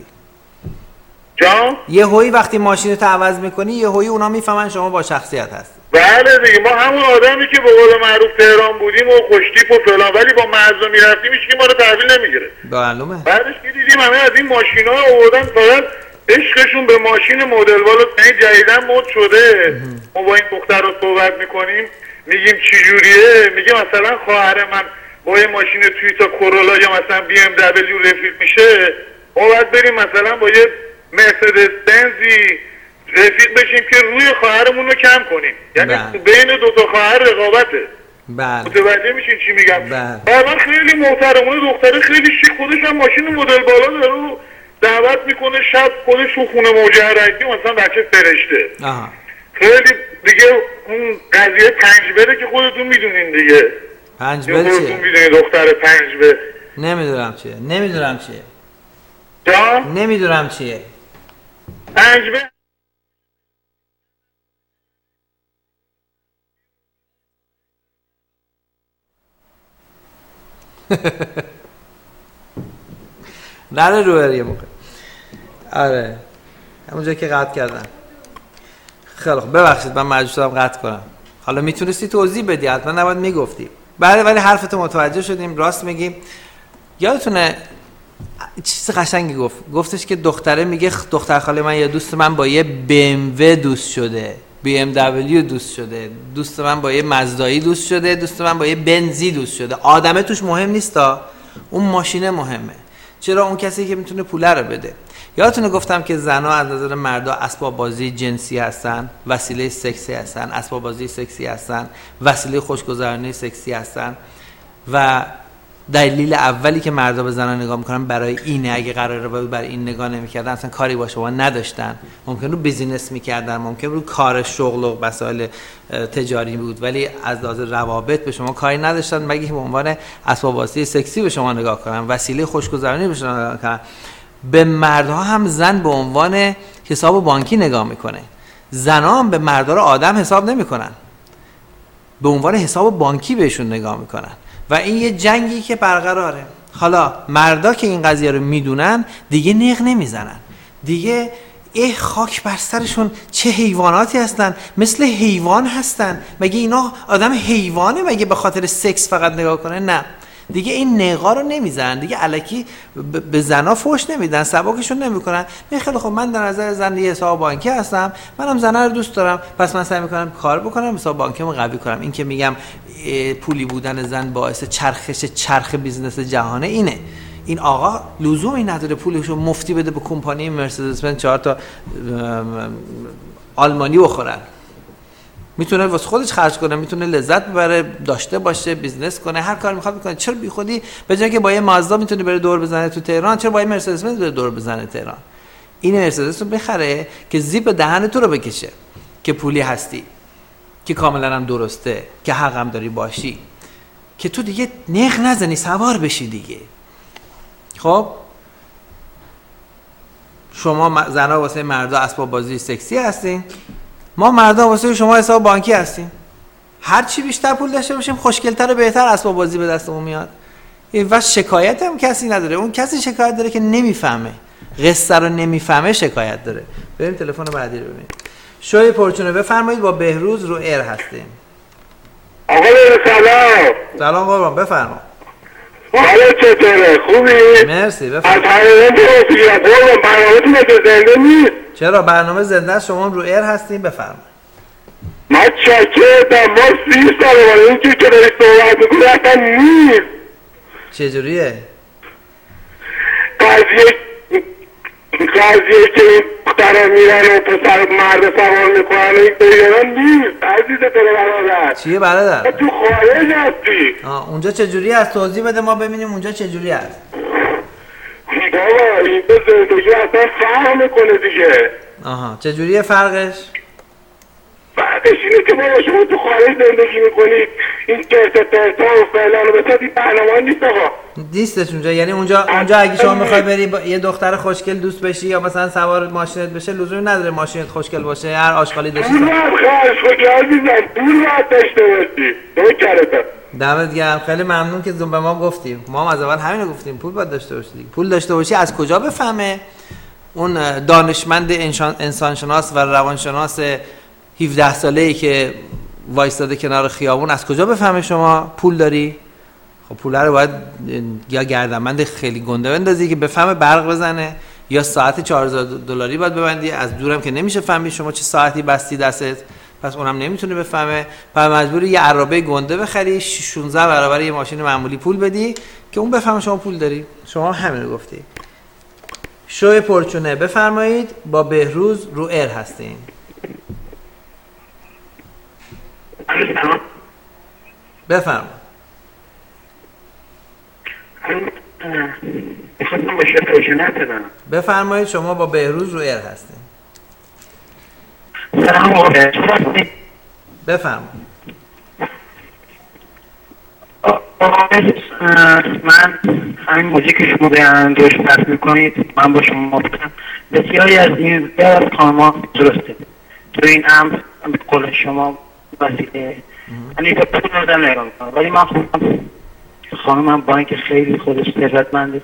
جان؟ یهویی وقتی ماشینت عوض میکنی یهویی اونا میفهمن شما با شخصیت هستی. بله دیگه، ما همون آدمی که به قول معروف تهران بودیم و خوشتیپ و فلان، ولی با مغزا میرفتیم هیچ کی ما رو تحویل نمیگیره. معلومه. بعدش که دیدیم همه از این ماشینا آوردن، فقط عشقشون به ماشین مدل والا جدیدن مد شده. ما با این دختر رو صحبت میکنیم میگیم چی جوریه، میگه مثلا خواهر من با یه ماشین تویوتا کورولا یا مثلا بی ام دبلیو رفیق میشه، ما باید بریم مثلا با یه مرسدس بنزی رفیق بشیم که روی خواهرمون رو کم کنیم. یعنی بله. بین دو تا خواهر رقابته. بله. متوجه میشین چی میگم؟ بله. بعدا خیلی محترمونه، دختره خیلی شیک، خودش هم ماشین مدل بالا داره و دعوت میکنه شب خودش تو خونه مجردی مثلا بچه فرشته. آها. خیلی دیگه اون قضیه پنجبره که خودتون میدونین دیگه. پنجبر چیه؟ خودتون میدونین دختر پنجبر. نمیدونم چیه. نمیدونم چیه. جان؟ نمیدونم چیه. پنجبر نره روبر یه موقع. آره همونجا که قطع کردم. خیلی خوب ببخشید من مجبور شدم قطع کنم. حالا میتونستی توضیح بدی، حتما نباید میگفتی. بله ولی حرفتو متوجه شدیم، راست میگی. یادتونه چیز قشنگی گفت، گفتش که دختره میگه دختر خاله من یا دوست من با یه بی ام و دوست شده، بی ام دبلیو دوست شده، دوست من با یه مزدایی دوست شده، دوست من با یه بنزی دوست شده. آدمه توش مهم نیستا، اون ماشینه مهمه. چرا؟ اون کسی که میتونه پوله رو بده. یادتونه گفتم که زنها از نظر مردا اسباب بازی جنسی هستن، وسیله سکسی هستن، اسباب بازی سکسی هستن، وسیله خوشگذرانی سکسی هستن و دلیل اولی که مردا به زنها نگاه میکنن برای اینه. اگه قراره بود برای این نگاه نمیکردن اصلا کاری با شما نداشتن، ممکن رو بیزینس میکردن، ممکن رو کار شغل و مسائل تجاری بود، ولی از لحاظ روابط به شما کاری نداشتن مگه به عنوان اسباب بازی سکسی به شما نگاه کنن، وسیله خوشگذرانی به شما نگاه کنن. به مردها هم زن به عنوان حساب بانکی نگاه میکنه، زنها هم به مردا رو آدم حساب نمیکنن، به عنوان حساب بانکی بهشون نگاه میکنن و این یه جنگی که برقراره. حالا مردا که این قضیه رو میدونن دیگه نق نمیزنن، دیگه ای خاک بر سرشون چه حیواناتی هستن، مثل حیوان هستن. مگه اینا آدم حیوانه مگه به خاطر سکس فقط نگاه کنه؟ نه دیگه این نقا رو نمیزنن، دیگه الکی به زنا فوش نمیدن، سبکشون نمیکنن. می خیلی خب من در نظر زن یه حساب بانکی هستم، منم زنا رو دوست دارم، پس من سعی میکنم کار بکنم حساب بانکیمو قوی کنم. این که میگم پولی بودن زن باعث چرخش چرخ بیزنس جهانه اینه. این آقا لزومی نداره پولشو مفتی بده به کمپانی مرسدس بنز چهار تا آلمانی بخورن، میتونه واسه خودش خرج کنه، میتونه لذت ببره، داشته باشه، بیزنس کنه، هر کاری میخواد بکنه. چرا بی خودی به جای که با یه مازدا میتونه بره دور بزنه تو تهران، چرا با یه مرسدس بنز بره دور بزنه تهران؟ این مرسدس رو بخره که زیپ دهن تو رو بکشه، که پولی هستی، که کاملا هم درسته، که حق هم داری باشی، که تو دیگه نخ نزنی، سوار بشی دیگه. خب شما زنها واسه مردا اسباب بازی سکسی هستین، ما مردا واسه شما حساب بانکی هستیم. هر چی بیشتر پول داشته باشیم خوشگل‌تر و بهتر اسباب بازی به دستمون میاد. این واسه شکایت هم کسی نداره. اون کسی شکایت داره که نمیفهمه، قصه رو نمیفهمه شکایت داره. بریم تلفن بعدی رو ببینیم. شوی پرچونه بفرمایید، با بهروز رو ایر هستیم. آقا سلام. سلام قربان، بفرما. حالا چطوره؟ خوبی؟ مرسی، بفرما. از حیوان پرسیدم قربان، برنامه تو مثل زنده نیست؟ چرا برنامه زنده است، شما رو ایر هستیم، بفرما. من چاکرتم، ما سی ساله بالا این که داری صحبت میکنی اصلا نیست. چجوریه؟ قضیه قضیه که این دخترها میرن و پسر مرد سوار میکنن این دیگران نیست عزیز دل برادر. چیه برادر؟ تو خارج هستی. آه اونجا چجوری هست؟ توضیح بده ما ببینیم اونجا چجوری هست. بابا این تو زندگی اصلا فرق میکنه دیگه. آها چجوریه فرقش؟ فرقش اینه که بابا شما تو خارج زندگی میکنید این چرت پرتا و فعلان و بسات این برنامه نیست آقا. نیستش اونجا، یعنی اونجا اونجا اگه شما میخوای بری با یه دختر خوشگل دوست بشی یا مثلا سوار ماشینت بشه لزومی نداره ماشینت خوشگل باشه، هر آشغالی داشتی. پول باید خوش عزیزم، پول باید داشته باشی. دو کرده. دمت گرم، خیلی ممنون که زوم به ما گفتیم. ما هم از اول همین رو گفتیم، پول باید داشته باشی. پول داشته باشی از کجا بفهمه؟ اون دانشمند انسانشناس و روانشناس هفده ساله‌ای که وایستاده کنار خیابون از کجا بفهمه شما پول داری؟ خب پول رو باید یا گردنبند خیلی گنده بندازی که بفهمه برق بزنه، یا ساعت چهار هزار دلاری باید ببندی، از دورم که نمیشه فهمید شما چه ساعتی بستی دستت، پس اونم نمیتونه بفهمه، پس مجبوری یه عرابه گنده بخری شانزده برابر یه ماشین معمولی پول بدی که اون بفهمه شما پول داری. شما همین رو گفتی. شوی پرچونه بفرمایید، با بهروز رو ایر هستین. بفرم. بفرمایید، شما با بهروز رو ایر هستین. بفرم. من همین موزیک که شما روش بحث میکنید من با شما بودم بسیاری از این از خانم‌ها درسته تو این امر به قول شما وسیله یعنی به پول آدم نگاه میکنم، ولی من خودم خانمم با اینکه خیلی خودش ثروتمنده،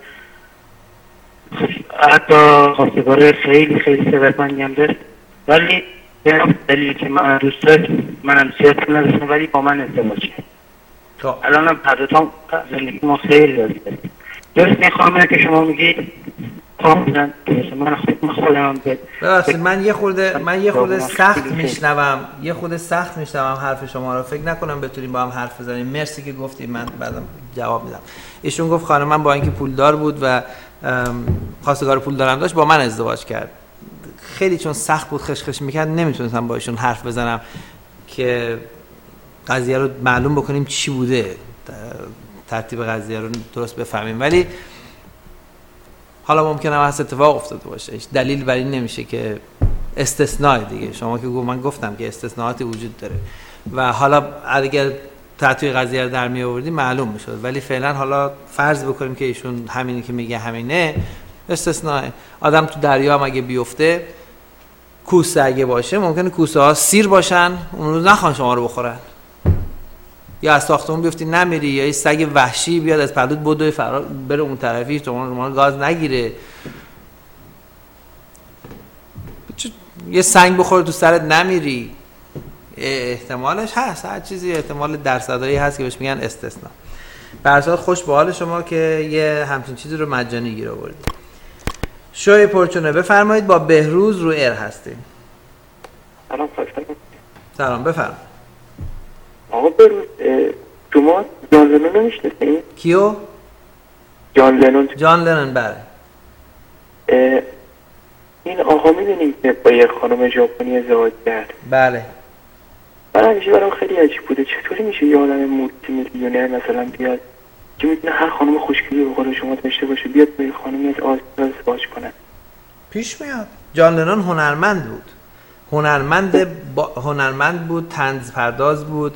حتی خواستگار خیلی خیلی ثروتمندی هم داره، ولی به دلیلی که من دوست دارم منم سیاست نداشتم ولی با من ازدواج کرد. الان هم هر دوتام زندگی ما خیلی لازم داریم. درست این خانمه که شما میگید کاملا درسته، من خودم خودم ببخشید من یه خورده من یه خورده سخت میشنوم یه خورده سخت میشنوم حرف شما رو، فکر نکنم بتونیم با هم حرف بزنیم. مرسی که گفتید، من بعدم جواب میدم. ایشون گفت خانم من با اینکه پولدار بود و خواستگار پول دارم داشت با من ازدواج کرد. خیلی چون سخت بود خشخش میکرد نمیتونستم با ایشون حرف بزنم که قضیه رو معلوم بکنیم چی بوده، ترتیب قضیه رو درست بفهمیم، ولی حالا ممکنه هست اتفاق افتاده باشه. هیچ دلیل بر این نمیشه که استثناء دیگه. شما که من گفتم که استثناءاتی وجود داره و حالا اگر ترتیب قضیه رو در می آوردیم معلوم میشد، ولی فعلا حالا فرض بکنیم که ایشون همینی که میگه همینه، استثناء. آدم تو دریا هم اگه بیفته کوسه اگه باشه ممکنه کوسه ها سیر باشن اون روز نخوان شما رو بخورن، یا از ساختمون بیفتی نمیری، یا یه سگ وحشی بیاد از پلوت بدوی فرار بره اون طرفی شما رو گاز نگیره، یه سنگ بخوره تو سرت نمیری. احتمالش هست، هر چیزی احتمال درصدایی هست که بهش میگن استثناء. به هر حال خوش به حال شما که یه همچین چیزی رو مجانی گیر آوردید. شوی پرچونه بفرمایید، با بهروز رو ایر هستیم. سلام سلام بفرم. آقا بهروز شما جان لنون رو میشناسید؟ کیو؟ جان لنون. جان لنون بله. این آقا میدونید که با یه خانم ژاپنی ازدواج کرد؟ بله. من همیشه برام خیلی عجیب بوده چطوری میشه یه آدم مولتی میلیونر مثلا بیاد که میتونه هر خانم خوشگلی به قول شما داشته باشه بیاد با یه خانمی از آسیا ازدواج کنه؟ پیش میاد. جان لنون هنرمند بود. هنرمند با... هنرمند بود، طنز پرداز بود،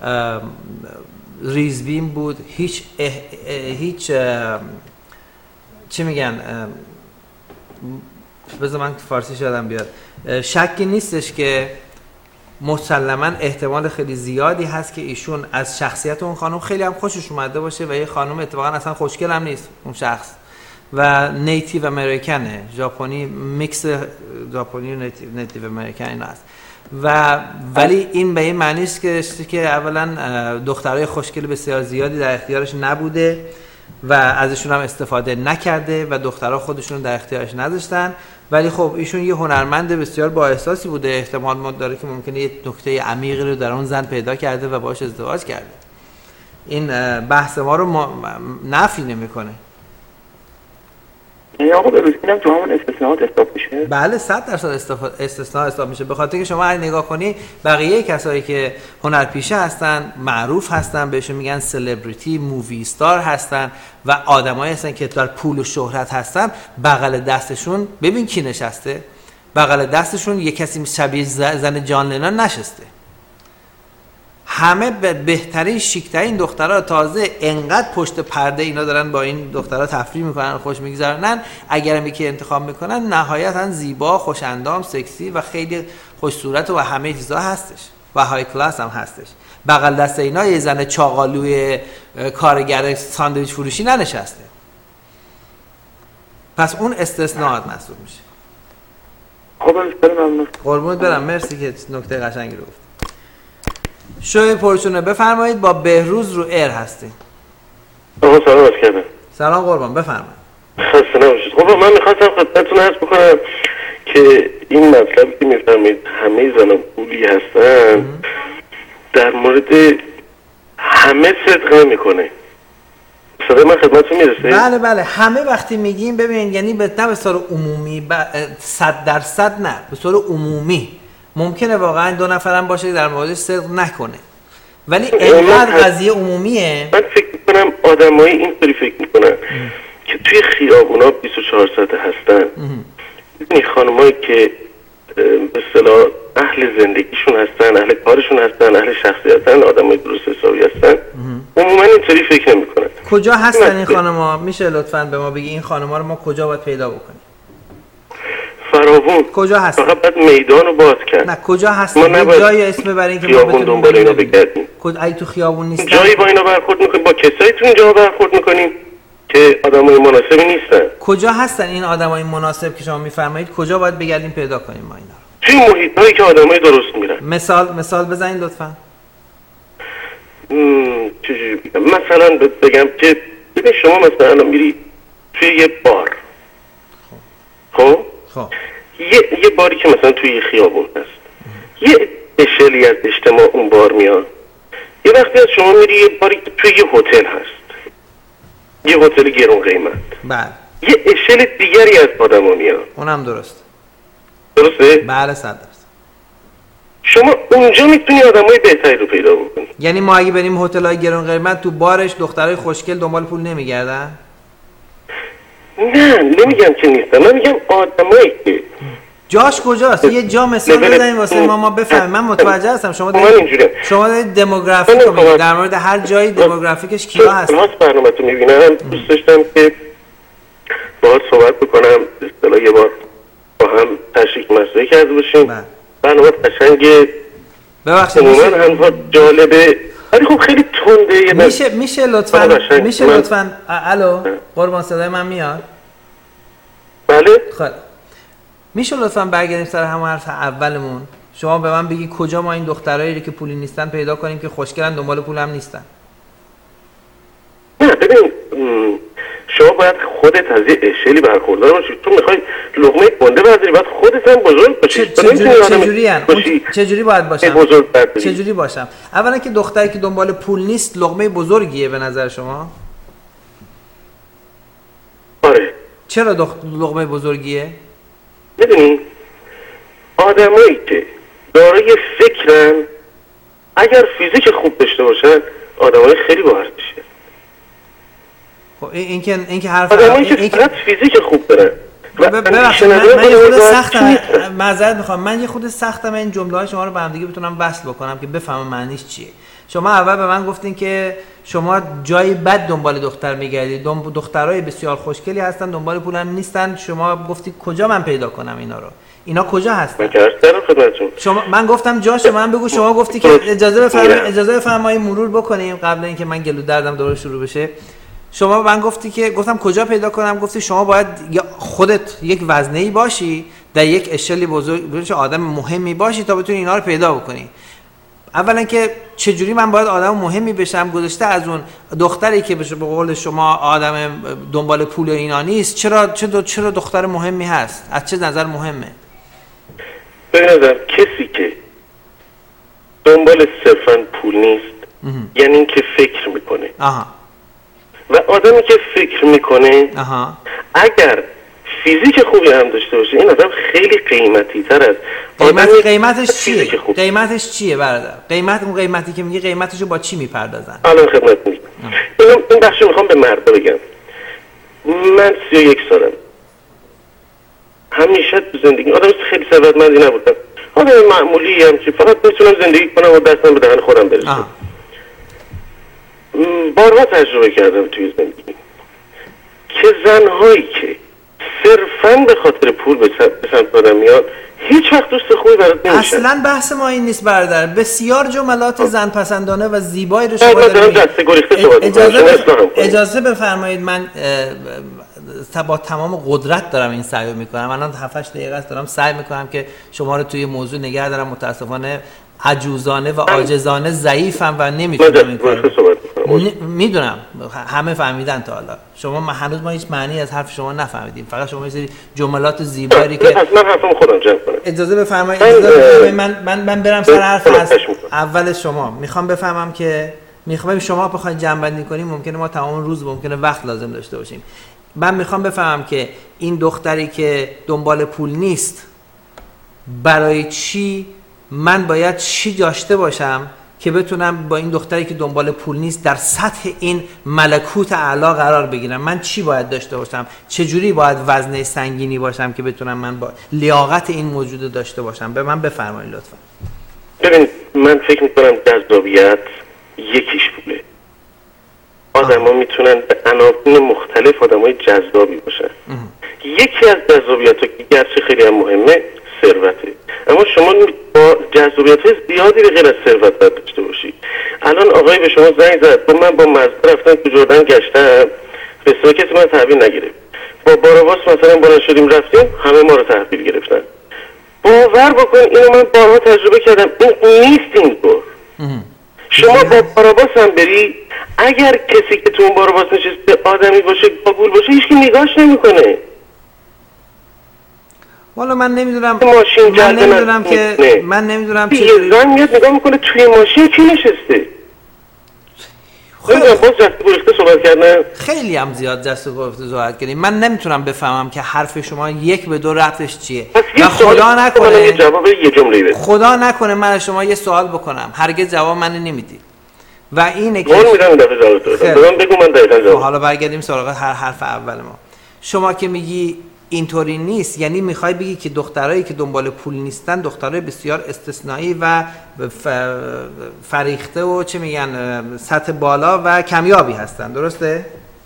ریزبین بود، هیچ اه... اه... هیچ اه... چی میگن اه... بذار من فارسیش یادم بیاد. شکی نیستش که مسلماً احتمال خیلی زیادی هست که ایشون از شخصیت اون خانم خیلی هم خوشش اومده باشه و یه خانم اتفاقا اصلا خوشگل هم نیست اون شخص و نیتیو امریکنه، ژاپنی، میکس ژاپنی و نیتیو, نیتیو امریکن این هست و ولی این به این معنی است که که اولا دخترای خوشگل بسیار زیادی در اختیارش نبوده و ازشون هم استفاده نکرده و دخترها خودشون در اختیارش نذاشتن، ولی خب ایشون یه هنرمند بسیار با احساسی بوده، احتمال مد داره که ممکنه یه نکته عمیقی رو در اون زن پیدا کرده و باهاش ازدواج کرده. این بحث ما رو ما نفی نمیکنه. یعنی آقا به روزی اینم تو همون استثناءات حساب میشه؟ بله صد درصد استثناء حساب میشه، به خاطر که شما اگه نگاه کنی بقیه کسایی که هنرپیشه هستن، معروف هستن، بهشون میگن سلبریتی، مووی استار هستن و آدمایی هستن که در پول و شهرت هستن، بغل دستشون ببین کی نشسته؟ بغل دستشون یه کسی شبیه زن جان لنون نشسته. همه به بهترین شیکترین دخترها تازه انقدر پشت پرده اینا دارن با این دخترها تفریح میکنن، خوش میگذرونن، اگرم یکی انتخاب میکنن نهایتا زیبا، خوش اندام، سکسی و خیلی خوش صورت و همه چیزا هستش و های کلاس هم هستش. بغل دست اینا یه زن چاقالوی کارگر ساندویچ فروشی ننشسته. پس اون استثناءات محسوب میشه. خب ممنون. قربونت برم، مرسی که نکته قشنگی رو گفت. شوی پرچونه بفرمایید، با بهروز رو ایر هستیم. آقا سلام عرض کردم. سلام قربان، بفرمایید. خسته نباشید. خب من میخواستم خدمتتون عرض بکنم که این مطلبی که میفرمایید همه زنان پولی هستن در مورد همه صدق نمیکنه. صدای من خدمتتون میرسه؟ بله بله، همه وقتی میگیم ببین یعنی به نه به طور عمومی، صد درصد نه، به طور عمومی ممکنه واقعا دو نفرم باشه در موردش صدق نکنه، ولی اینقدر قضیه عمومیه. من فکر میکنم آدمایی اینطوری فکر میکنن که توی خیابونا بیست و چهار ساعته هستن. این خانمایی که به اصطلاح اهل زندگیشون هستن، اهل کارشون هستن، اهل شخصیتن، آدمای درست حسابی هستن، عموما اینطوری فکر نمیکنن. کجا هستن این خانم‌ها؟ میشه لطفاً به ما بگی این خانم‌ها رو ما کجا باید پیدا بکنیم؟ فراوون. کجا هستن؟ فقط باید میدان رو باز کرد. نه کجا هستن؟ ما یه جایی اسم ببرین اینکه ما بتونیم دنبال اینا بگردیم. کجا ای تو خیابون نیستن؟ جایی با اینا برخورد میکنیم، با کسایی تو اینجا برخورد میکنیم که آدمای مناسبی نیستن. کجا هستن این آدمای مناسب که شما میفرمایید؟ کجا باید بگردیم پیدا کنیم ما اینا رو؟ توی محیطایی که آدمای درست میرن. مثال مثال بزنید لطفاً. م... چجوری بگم؟ مثلا بگم که ببین شما مثلا میری توی یه بار. خب؟ خب. یه یه باری که مثلا توی یه خیابون هست. یه اشلی از اجتماع اون بار میاد. یه وقتی از شما میری یه باری که توی یه هتل هست. یه هتل گرون قیمت. بله. یه اشل دیگری از آدما میاد. اونم درست. درسته؟ بله صد درصد. شما اونجا میتونی آدمای بهتری رو پیدا بکنی. یعنی ما اگه بریم هتل‌های گرون قیمت تو بارش دخترای خوشگل دنبال پول نمیگردن؟ نه نمیگم که نیستن، من میگم آدمایی که جاش کجاست؟ یه جا مثال بزنید واسه ما ما بفهمیم. من متوجه هستم شما دارید شما دارید دموگرافیک رو میگید، در مورد هر جایی دموگرافیکش کیا هستن. من برنامه‌تون میبینم، دوست داشتم که باهات صحبت بکنم، به اصطلاح یه بار با هم تشریک مسئله کرده باشیم. برنامه قشنگه، ببخشید عموما حرفات جالبه ولی خب خیلی تنده. میشه میشه لطفاً میشه لطفاً الو قربان صدای من میاد؟ بله. خب میشه لطفاً برگردیم سر همون حرف اولمون، شما به من بگی کجا ما این دخترایی که پولی نیستن پیدا کنیم که خوشگلن دنبال پول هم نیستن؟ نه ببین شما باید خودت از یه اشلی برخوردار باشی. تو میخوای لقمه گنده برداری، باید خودت هم بزرگ باشی. چجوری چجوری چجوری باید باشم؟ بزرگ چجوری باشم؟ اولا که دختری که دنبال پول نیست لقمه بزرگیه به نظر شما؟ آره. چرا دخ... لقمه بزرگیه؟ ببینید آدمایی که دارای فکرن اگر فیزیک خوب داشته باشن آدمای خیلی باارزشه. خب این که این که حرف آدمایی که فقط فیزیک خوب دارن. ببخشید من, من یه خود سختم، معذرت میخوام، من یه خود سختم این جمله های شما رو با هم دیگه بتونم وصل بکنم که بفهمم معنیش چیه. شما اول به من گفتین که شما جایی بد دنبال دختر میگردید، دخترای بسیار خوشگلی هستن دنبال پولم نیستن. شما گفتی کجا من پیدا کنم اینا رو؟ اینا کجا هستن؟ من عرض کردم خدمتتون. شما من گفتم جاشو من بگو، شما گفتی که اجازه بفرمایید اجازه بفرمایید مرور بکنیم قبل اینکه من گلو دردم دوباره شروع بشه. شما من گفتی که گفتم کجا پیدا کنم، گفتی شما باید خودت یک وزنه‌ای باشی، در یک اشلی بزرگ آدم مهمی باشی تا بتونی اینا رو پیدا بکنی. اولا که چجوری من باید آدم مهمی بشم گذشته از اون دختری که به قول شما آدم دنبال پول اینا نیست؟ چرا چرا چرا دختر مهمی هست؟ از چه نظر مهمه؟ به نظر کسی که دنبال صرفا پول نیست یعنی این که فکر میکنه. آها. و آدمی که فکر میکنه آها. اگر فیزیک خوبی هم داشته باشه این آدم خیلی قیمتی تر از قیمت قیمتش چیه؟ قیمتش چیه برادر؟ قیمت اون قیمتی که میگی قیمتشو با چی میپردازن؟ الان خدمت میگم. این بخشو میخوام به مردا بگم. من سی و یک سالم. همیشه تو زندگی آدم خیلی ثروتمندی نبودم. آدم معمولی هم که فقط میتونم زندگی کنم و دستم به دهن خودم برسه. بارها تجربه کردم توی زندگی که زنهایی که صرفاً به خاطر پول به سمت آدم میاد هیچ وقت دوست خوبی برات نمیشن. اصلا بحث ما این نیست برادر. بسیار جملات زن پسندانه و زیبایی رو شما دارید. اجازه اجازه بفرمایید من با تمام قدرت دارم این سعی میکنم. الان هفت هشت دقیقه است دارم سعی میکنم که شما رو توی موضوع نگه دارم. متاسفانه عجوزانه و عاجزانه ضعیفم و نمیتونم این کارو. میدونم همه فهمیدن تا حالا. شما هنوز ما هیچ معنی از حرف شما نفهمیدیم. فقط شما یه سری جملات زیبایی که من حرفم خودم جمع کنم. اجازه بفرمایید اجازه بفرمایید من من من برم سر حرف از اول شما. میخوام بفهمم که میخوام شما بخواید جمع بندی کنیم ممکنه ما تمام روز ممکنه وقت لازم داشته باشیم. من میخوام بفهمم که این دختری که دنبال پول نیست برای چی من باید چی داشته باشم که بتونم با این دختری که دنبال پول نیست در سطح این ملکوت اعلی قرار بگیرم؟ من چی باید داشته باشم؟ چجوری باید وزنه سنگینی باشم که بتونم من با لیاقت این موجود داشته باشم؟ به من بفرمایید لطفا. ببین من فکر میکنم جذابیت یکیش پوله. آدم ها میتونن به عناوین مختلف آدم های جذابی باشن. یکی از جذابیت ها که گرچه خیلی هم مهمه ثروته، اما شما با جذابیت زیادی به غیر از ثروت باید داشته باشی. الان آقای به شما زنگ زد با من با مزدا رفتم تو جردن گشتم رستوران کسی من تحویل نگرفت. با باراواس مثلا بالا شدیم رفتیم همه ما رو تحویل گرفتن. باور بکن اینو من بارها تجربه کردم. این نیست اینطور. شما با باراواس هم بری اگر کسی که تو اون باراواس نشسته آدمی باشه قبول باشه هیچ کی نگاهش نمیکنه. والا من نمیدونم ماشین من نمیدونم که نه. من نمیدونم چه یه زن میاد نگاه میکنه توی ماشین کی نشسته. خیلی باز جست گریخته صحبت کردن. خیلی هم زیاد جست گریخته صحبت کردیم. من نمیتونم بفهمم که حرف شما یک به دو ربطش چیه. و خدا نکنه جواب یه جمله بده. خدا نکنه من شما یه سوال بکنم هرگز جواب من نمیدید. و اینه که قول میدم دفعه جواب دادم. بگو من دقیقاً جواب. حالا برگردیم سراغ هر حرف اول ما. شما که میگی اینطوری نیست یعنی میخوای بگی که دخترایی که دنبال پول نیستن دخترای بسیار استثنایی و فریخته و چه میگن سطح بالا و کمیابی هستن، درسته؟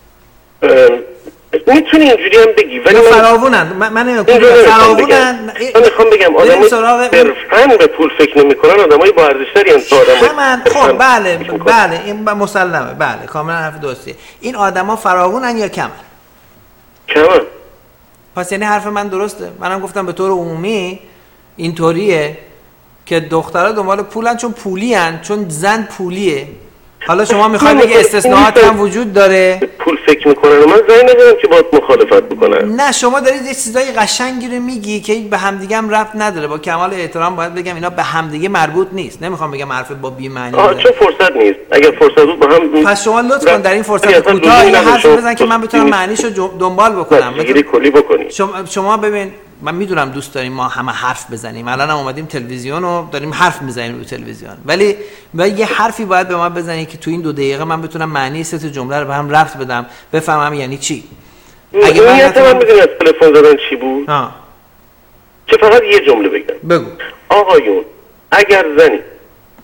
میتونی اینجوری هم بگی ولی من فراوونن. من من نمیگم فراوونن. من میخوام بگم آدمایی صرفاً به پول فکر نمیکنن آدمایی با ارزش‌تری ان تا آدمایی. خب بله بله این مسلمه. بله کاملا حرف درسته. این آدما فراوونن یا کمن؟ کمن. پس یعنی حرف من درسته. منم گفتم به طور عمومی اینطوریه که دخترها دنبال پولن چون پولین، چون زن پولیه. حالا شما میخواید بگی استثناءات هم وجود داره؟ پول فکر میکنن و من زنی ندارم که باید مخالفت بکنن. نه شما دارید یه چیزای قشنگی رو میگی که به همدیگه هم ربط نداره. با کمال احترام باید بگم اینا به همدیگه مربوط نیست. نمیخوام بگم حرف با بی معنی. آه چون فرصت نیست. اگر فرصت بود با هم. پس شما لطف کن در این فرصت کوتاه یه حرف بزن که من بتونم معنیشو دنبال بکنم. بگیری کلی بکنی. شما شما ببین من میدونم دوست داریم ما همه حرف بزنیم. الان هم اومدیم تلویزیون و داریم حرف میزنیم رو تلویزیون. ولی باید یه حرفی باید به ما بزنی که تو این دو دقیقه من بتونم معنی سه تا جمله رو به هم ربط بدم بفهمم یعنی چی. اگه من نتونم میدونی از تلفن زدن چی بود؟ ها. که فقط یه جمله بگم. بگو. آقایون اگر زنی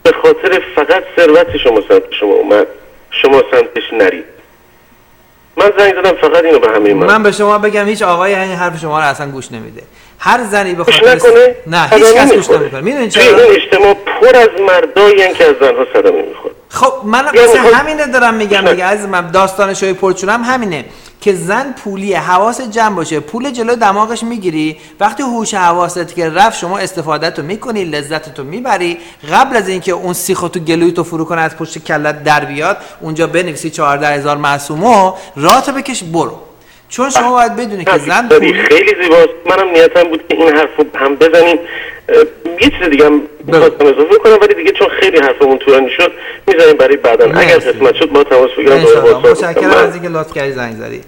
به خاطر فقط ثروت شما سمت شما اومد شما سمتش نرید. من زنگ زدم فقط اینو به همه من من به شما بگم هیچ آقای این حرف شما رو اصلا گوش نمیده. هر زنی به گوش خاطر نکنه نه هیچ کس گوش نمیکنه. میدونین چرا؟ این اجتماع پر از مردایی هستن که از زنها صدمه میخواد. خب من مثلا همینه دارم میگم دیگه عزیزم. داستان شوی پرچونم همینه که زن پولیه، حواس جمع باشه، پول جلو دماغش میگیری، وقتی هوش حواست که رفت شما استفادهتو میکنی، لذتتو میبری. قبل از اینکه اون سیخو تو گلوی تو فرو کنه از پشت کلت در بیاد اونجا بنویسی چهارده هزار معصومو راتو بکش برو. چون شما باید بدونی که زن پولی خیلی زیباست. منم نیتم بود که این حرفو هم بزنیم. یه چیز دیگه هم می‌خواستم اضافه کنم ولی دیگه چون خیلی حرفمون طولانی شد میذاریم برای بعداً. اگر قسمت شد با تماس بگیرم. متشکرم از اینکه لطف کردی زنگ زدی.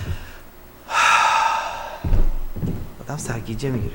آدم سرگیجه میگیره.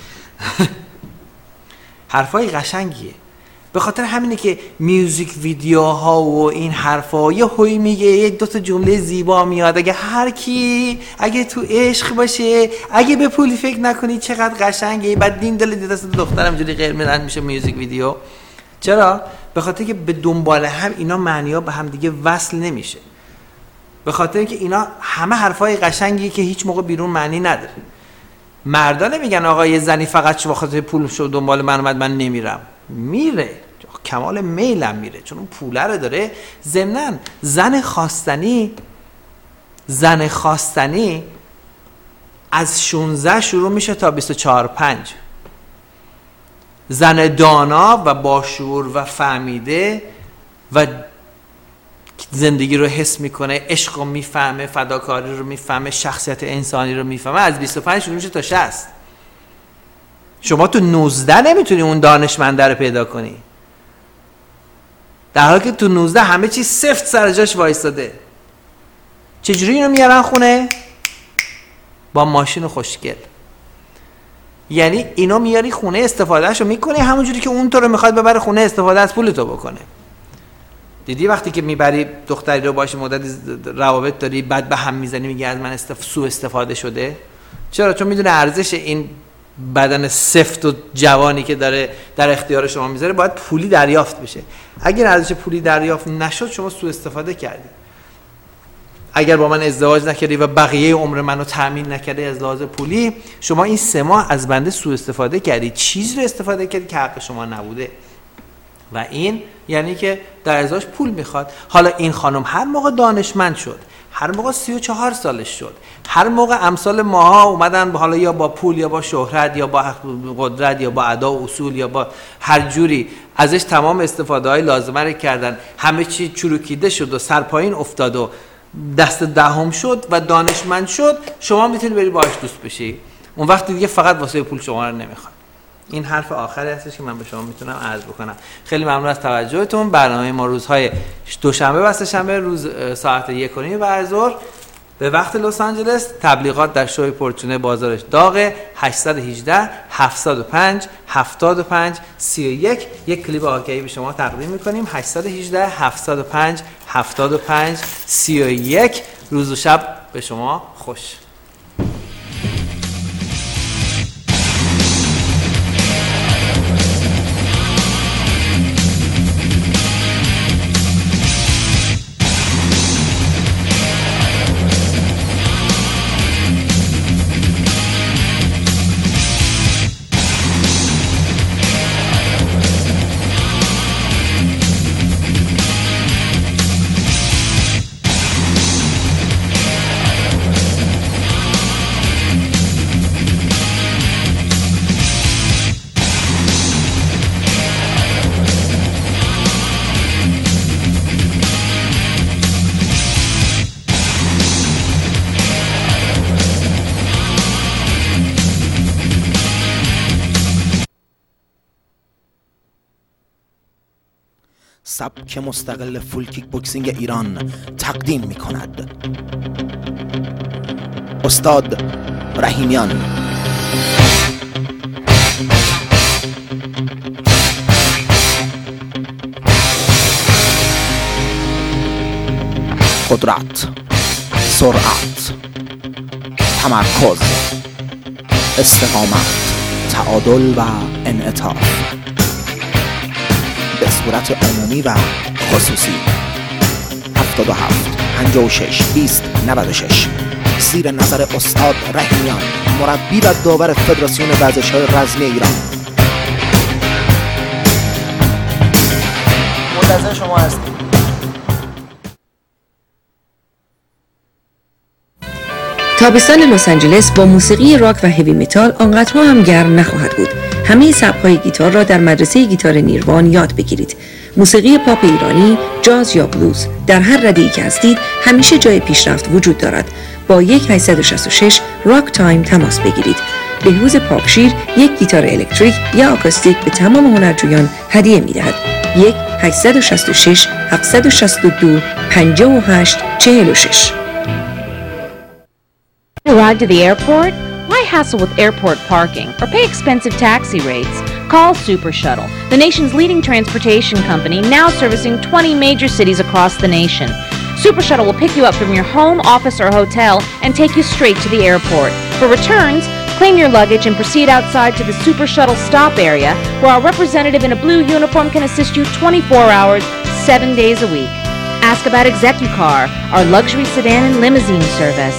حرفای قشنگیه. به خاطر همینه که میوزیک ویدیوها و این حرفا یه هوی میگه یه دو تا جمله زیبا میاد. اگه هر کی اگه تو عشق باشه اگه به پولی فکر نکنی چقدر قشنگه. بعد دین دل دیده دست دخترم اینجوری قرمز میشه میوزیک ویدیو. چرا؟ به خاطر که به دنبال هم اینا معنی‌ها به هم دیگه وصل نمیشه. به خاطر اینکه اینا همه حرفای قشنگیه که هیچ موقع بیرون معنی نداره. مردا نمیگن آقا یه زنی فقط چه خاطر پول شو دنبال من اومد من نمیرم. میره، کمال میلم میره چون اون پوله رو داره. ضمناً زن خواستنی زن خواستنی از شانزده شروع میشه تا بیست و چهار پنج. زن دانا و باشعور و فهمیده و زندگی رو حس میکنه، عشق رو میفهمه، فداکاری رو میفهمه، شخصیت انسانی رو میفهمه، از بیست و پنج شروع میشه تا شصت. شما تو نوزده نمیتونی اون دانشمنده رو پیدا کنی، در حالی که تو نوزده همه چیز سفت سر جاش وایستاده. چجوری اینو میارن خونه؟ با ماشین خوشگل. یعنی اینو میاری خونه استفادهشو میکنی همونجوری که اون تو رو میخواد ببره خونه استفاده از پولتو بکنه. دیدی وقتی که میبری دختری رو باشه مدت روابط داری بعد به هم میزنی میگه از من استف... سوء استفاده شده؟ چرا؟ چون میدونه ارزش این بدن سفت و جوانی که داره در اختیار شما میذاره باید پولی دریافت بشه. اگر ارزش پولی دریافت نشد شما سوء استفاده کردی. اگر با من ازدواج نکردی و بقیه عمر منو تامین نکردی از لحاظ پولی، شما این سه ماه از بنده سوء استفاده کردی، چیز رو استفاده کردی که حق شما نبوده و این یعنی که در ازاش پول میخواد. حالا این خانم هر موقع دانشمند شد، هر موقع سی و چهار سالش شد، هر موقع امثال ماها اومدن حالا یا با پول یا با شهرت یا با قدرت یا با ادا و اصول یا با هر جوری ازش تمام استفاده های لازمه رو کردن، همه چی چروکیده شد و سرپایین افتاد و دست دهم شد و دانشمند شد، شما میتونی بری باهاش دوست بشی. اون وقت دیگه فقط واسه پول شما رو نمیخواد. این حرف آخری هستش که من به شما میتونم عرض بکنم. خیلی ممنون از توجهتون. برنامه ما روزهای دوشنبه و سه‌شنبه روز ساعت یک و نیم بعد ظهر به وقت لس آنجلس. تبلیغات در شوی پرچونه بازارش داغه. هشت یک هشت هفت صفر پنج هفتاد و پنج سی و یک. یک کلیپ آگهی به شما تقدیم میکنیم. هشت یک هشت هفت صفر پنج هفتاد و پنج سی و یک. روز و شب به شما خوش. سبک مستقل فول کیک بوکسینگ ایران تقدیم می کند استاد رحیمیان. قدرت، سرعت، تمرکز، استقامت، تعادل و انعطاف. به صورت عمومی و خصوصی. هفتاد و هفت پنجاه و شش بیست نود و شش زیر نظر استاد رحیمیان، مربی و داور فدراسیون ورزش‌های رزمی ایران. منتظر شما هستیم. تابستان لس آنجلس با موسیقی راک و هیوی متال آنقدرها هم گرم نخواهد بود. همه سبک‌های گیتار را در مدرسه گیتار نیروان یاد بگیرید. موسیقی پاپ ایرانی، جاز یا بلوز، در هر رده‌ای که هستید همیشه جای پیشرفت وجود دارد. با یک هشت شش شش راک تایم تماس بگیرید. بهروز پاکشیر یک گیتار الکتریک یا آکوستیک به تمام هنرجویان هدیه می‌دهد. یک هشت شش شش هفت شش دو پنج هشت چهار شش. Arrived to the airport? Why hassle with airport parking or pay expensive taxi rates? Call Super Shuttle, the nation's leading transportation company, now servicing twenty major cities across the nation. Super Shuttle will pick you up from your home, office, or hotel and take you straight to the airport. For returns, claim your luggage and proceed outside to the Super Shuttle stop area, where our representative in a blue uniform can assist you twenty-four hours, seven days a week. Ask about ExecuCar, our luxury sedan and limousine service.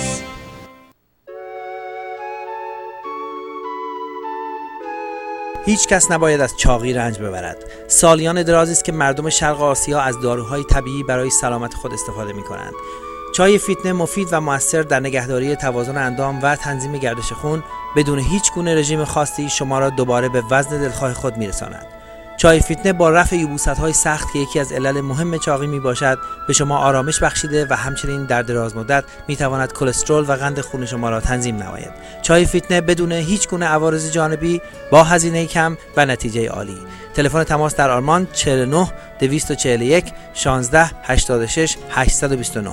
هیچ کس نباید از چاقی رنج ببرد. سالیان درازی است که مردم شرق آسیا از داروهای طبیعی برای سلامت خود استفاده می کنند. چای فیتنه مفید و مؤثر در نگهداری توازن اندام و تنظیم گردش خون بدون هیچ گونه رژیم خاصی شما را دوباره به وزن دلخواه خود می رساند. چای فیتنه با رفع یبوست‌های سخت که یکی از علل مهم چاقی می باشد به شما آرامش بخشیده و همچنین در دراز مدت می تواند کلسترول و قند خون شما را تنظیم نماید. چای فیتنه بدون هیچ گونه عوارض جانبی با هزینه کم و نتیجه عالی. تلفن تماس در آلمان چهل و نه دویست و چهل و یک شانزده هشتاد و شش هشتصد و بیست و نه.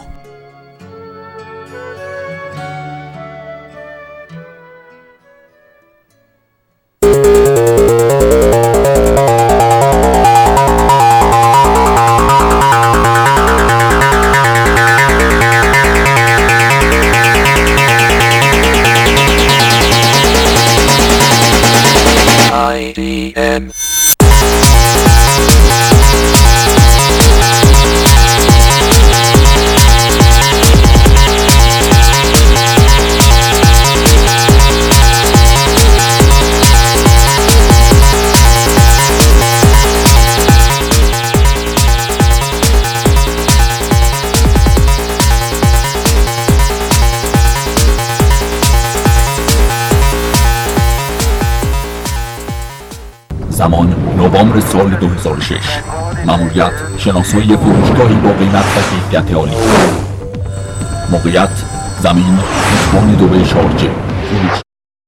زمان نوامبر سال دو هزار و شش. ماموریت شناسایی فروشگاهی با قیمت و کیفیت عالی. موقعیت زمین اتوبان دبی شارجه. فروش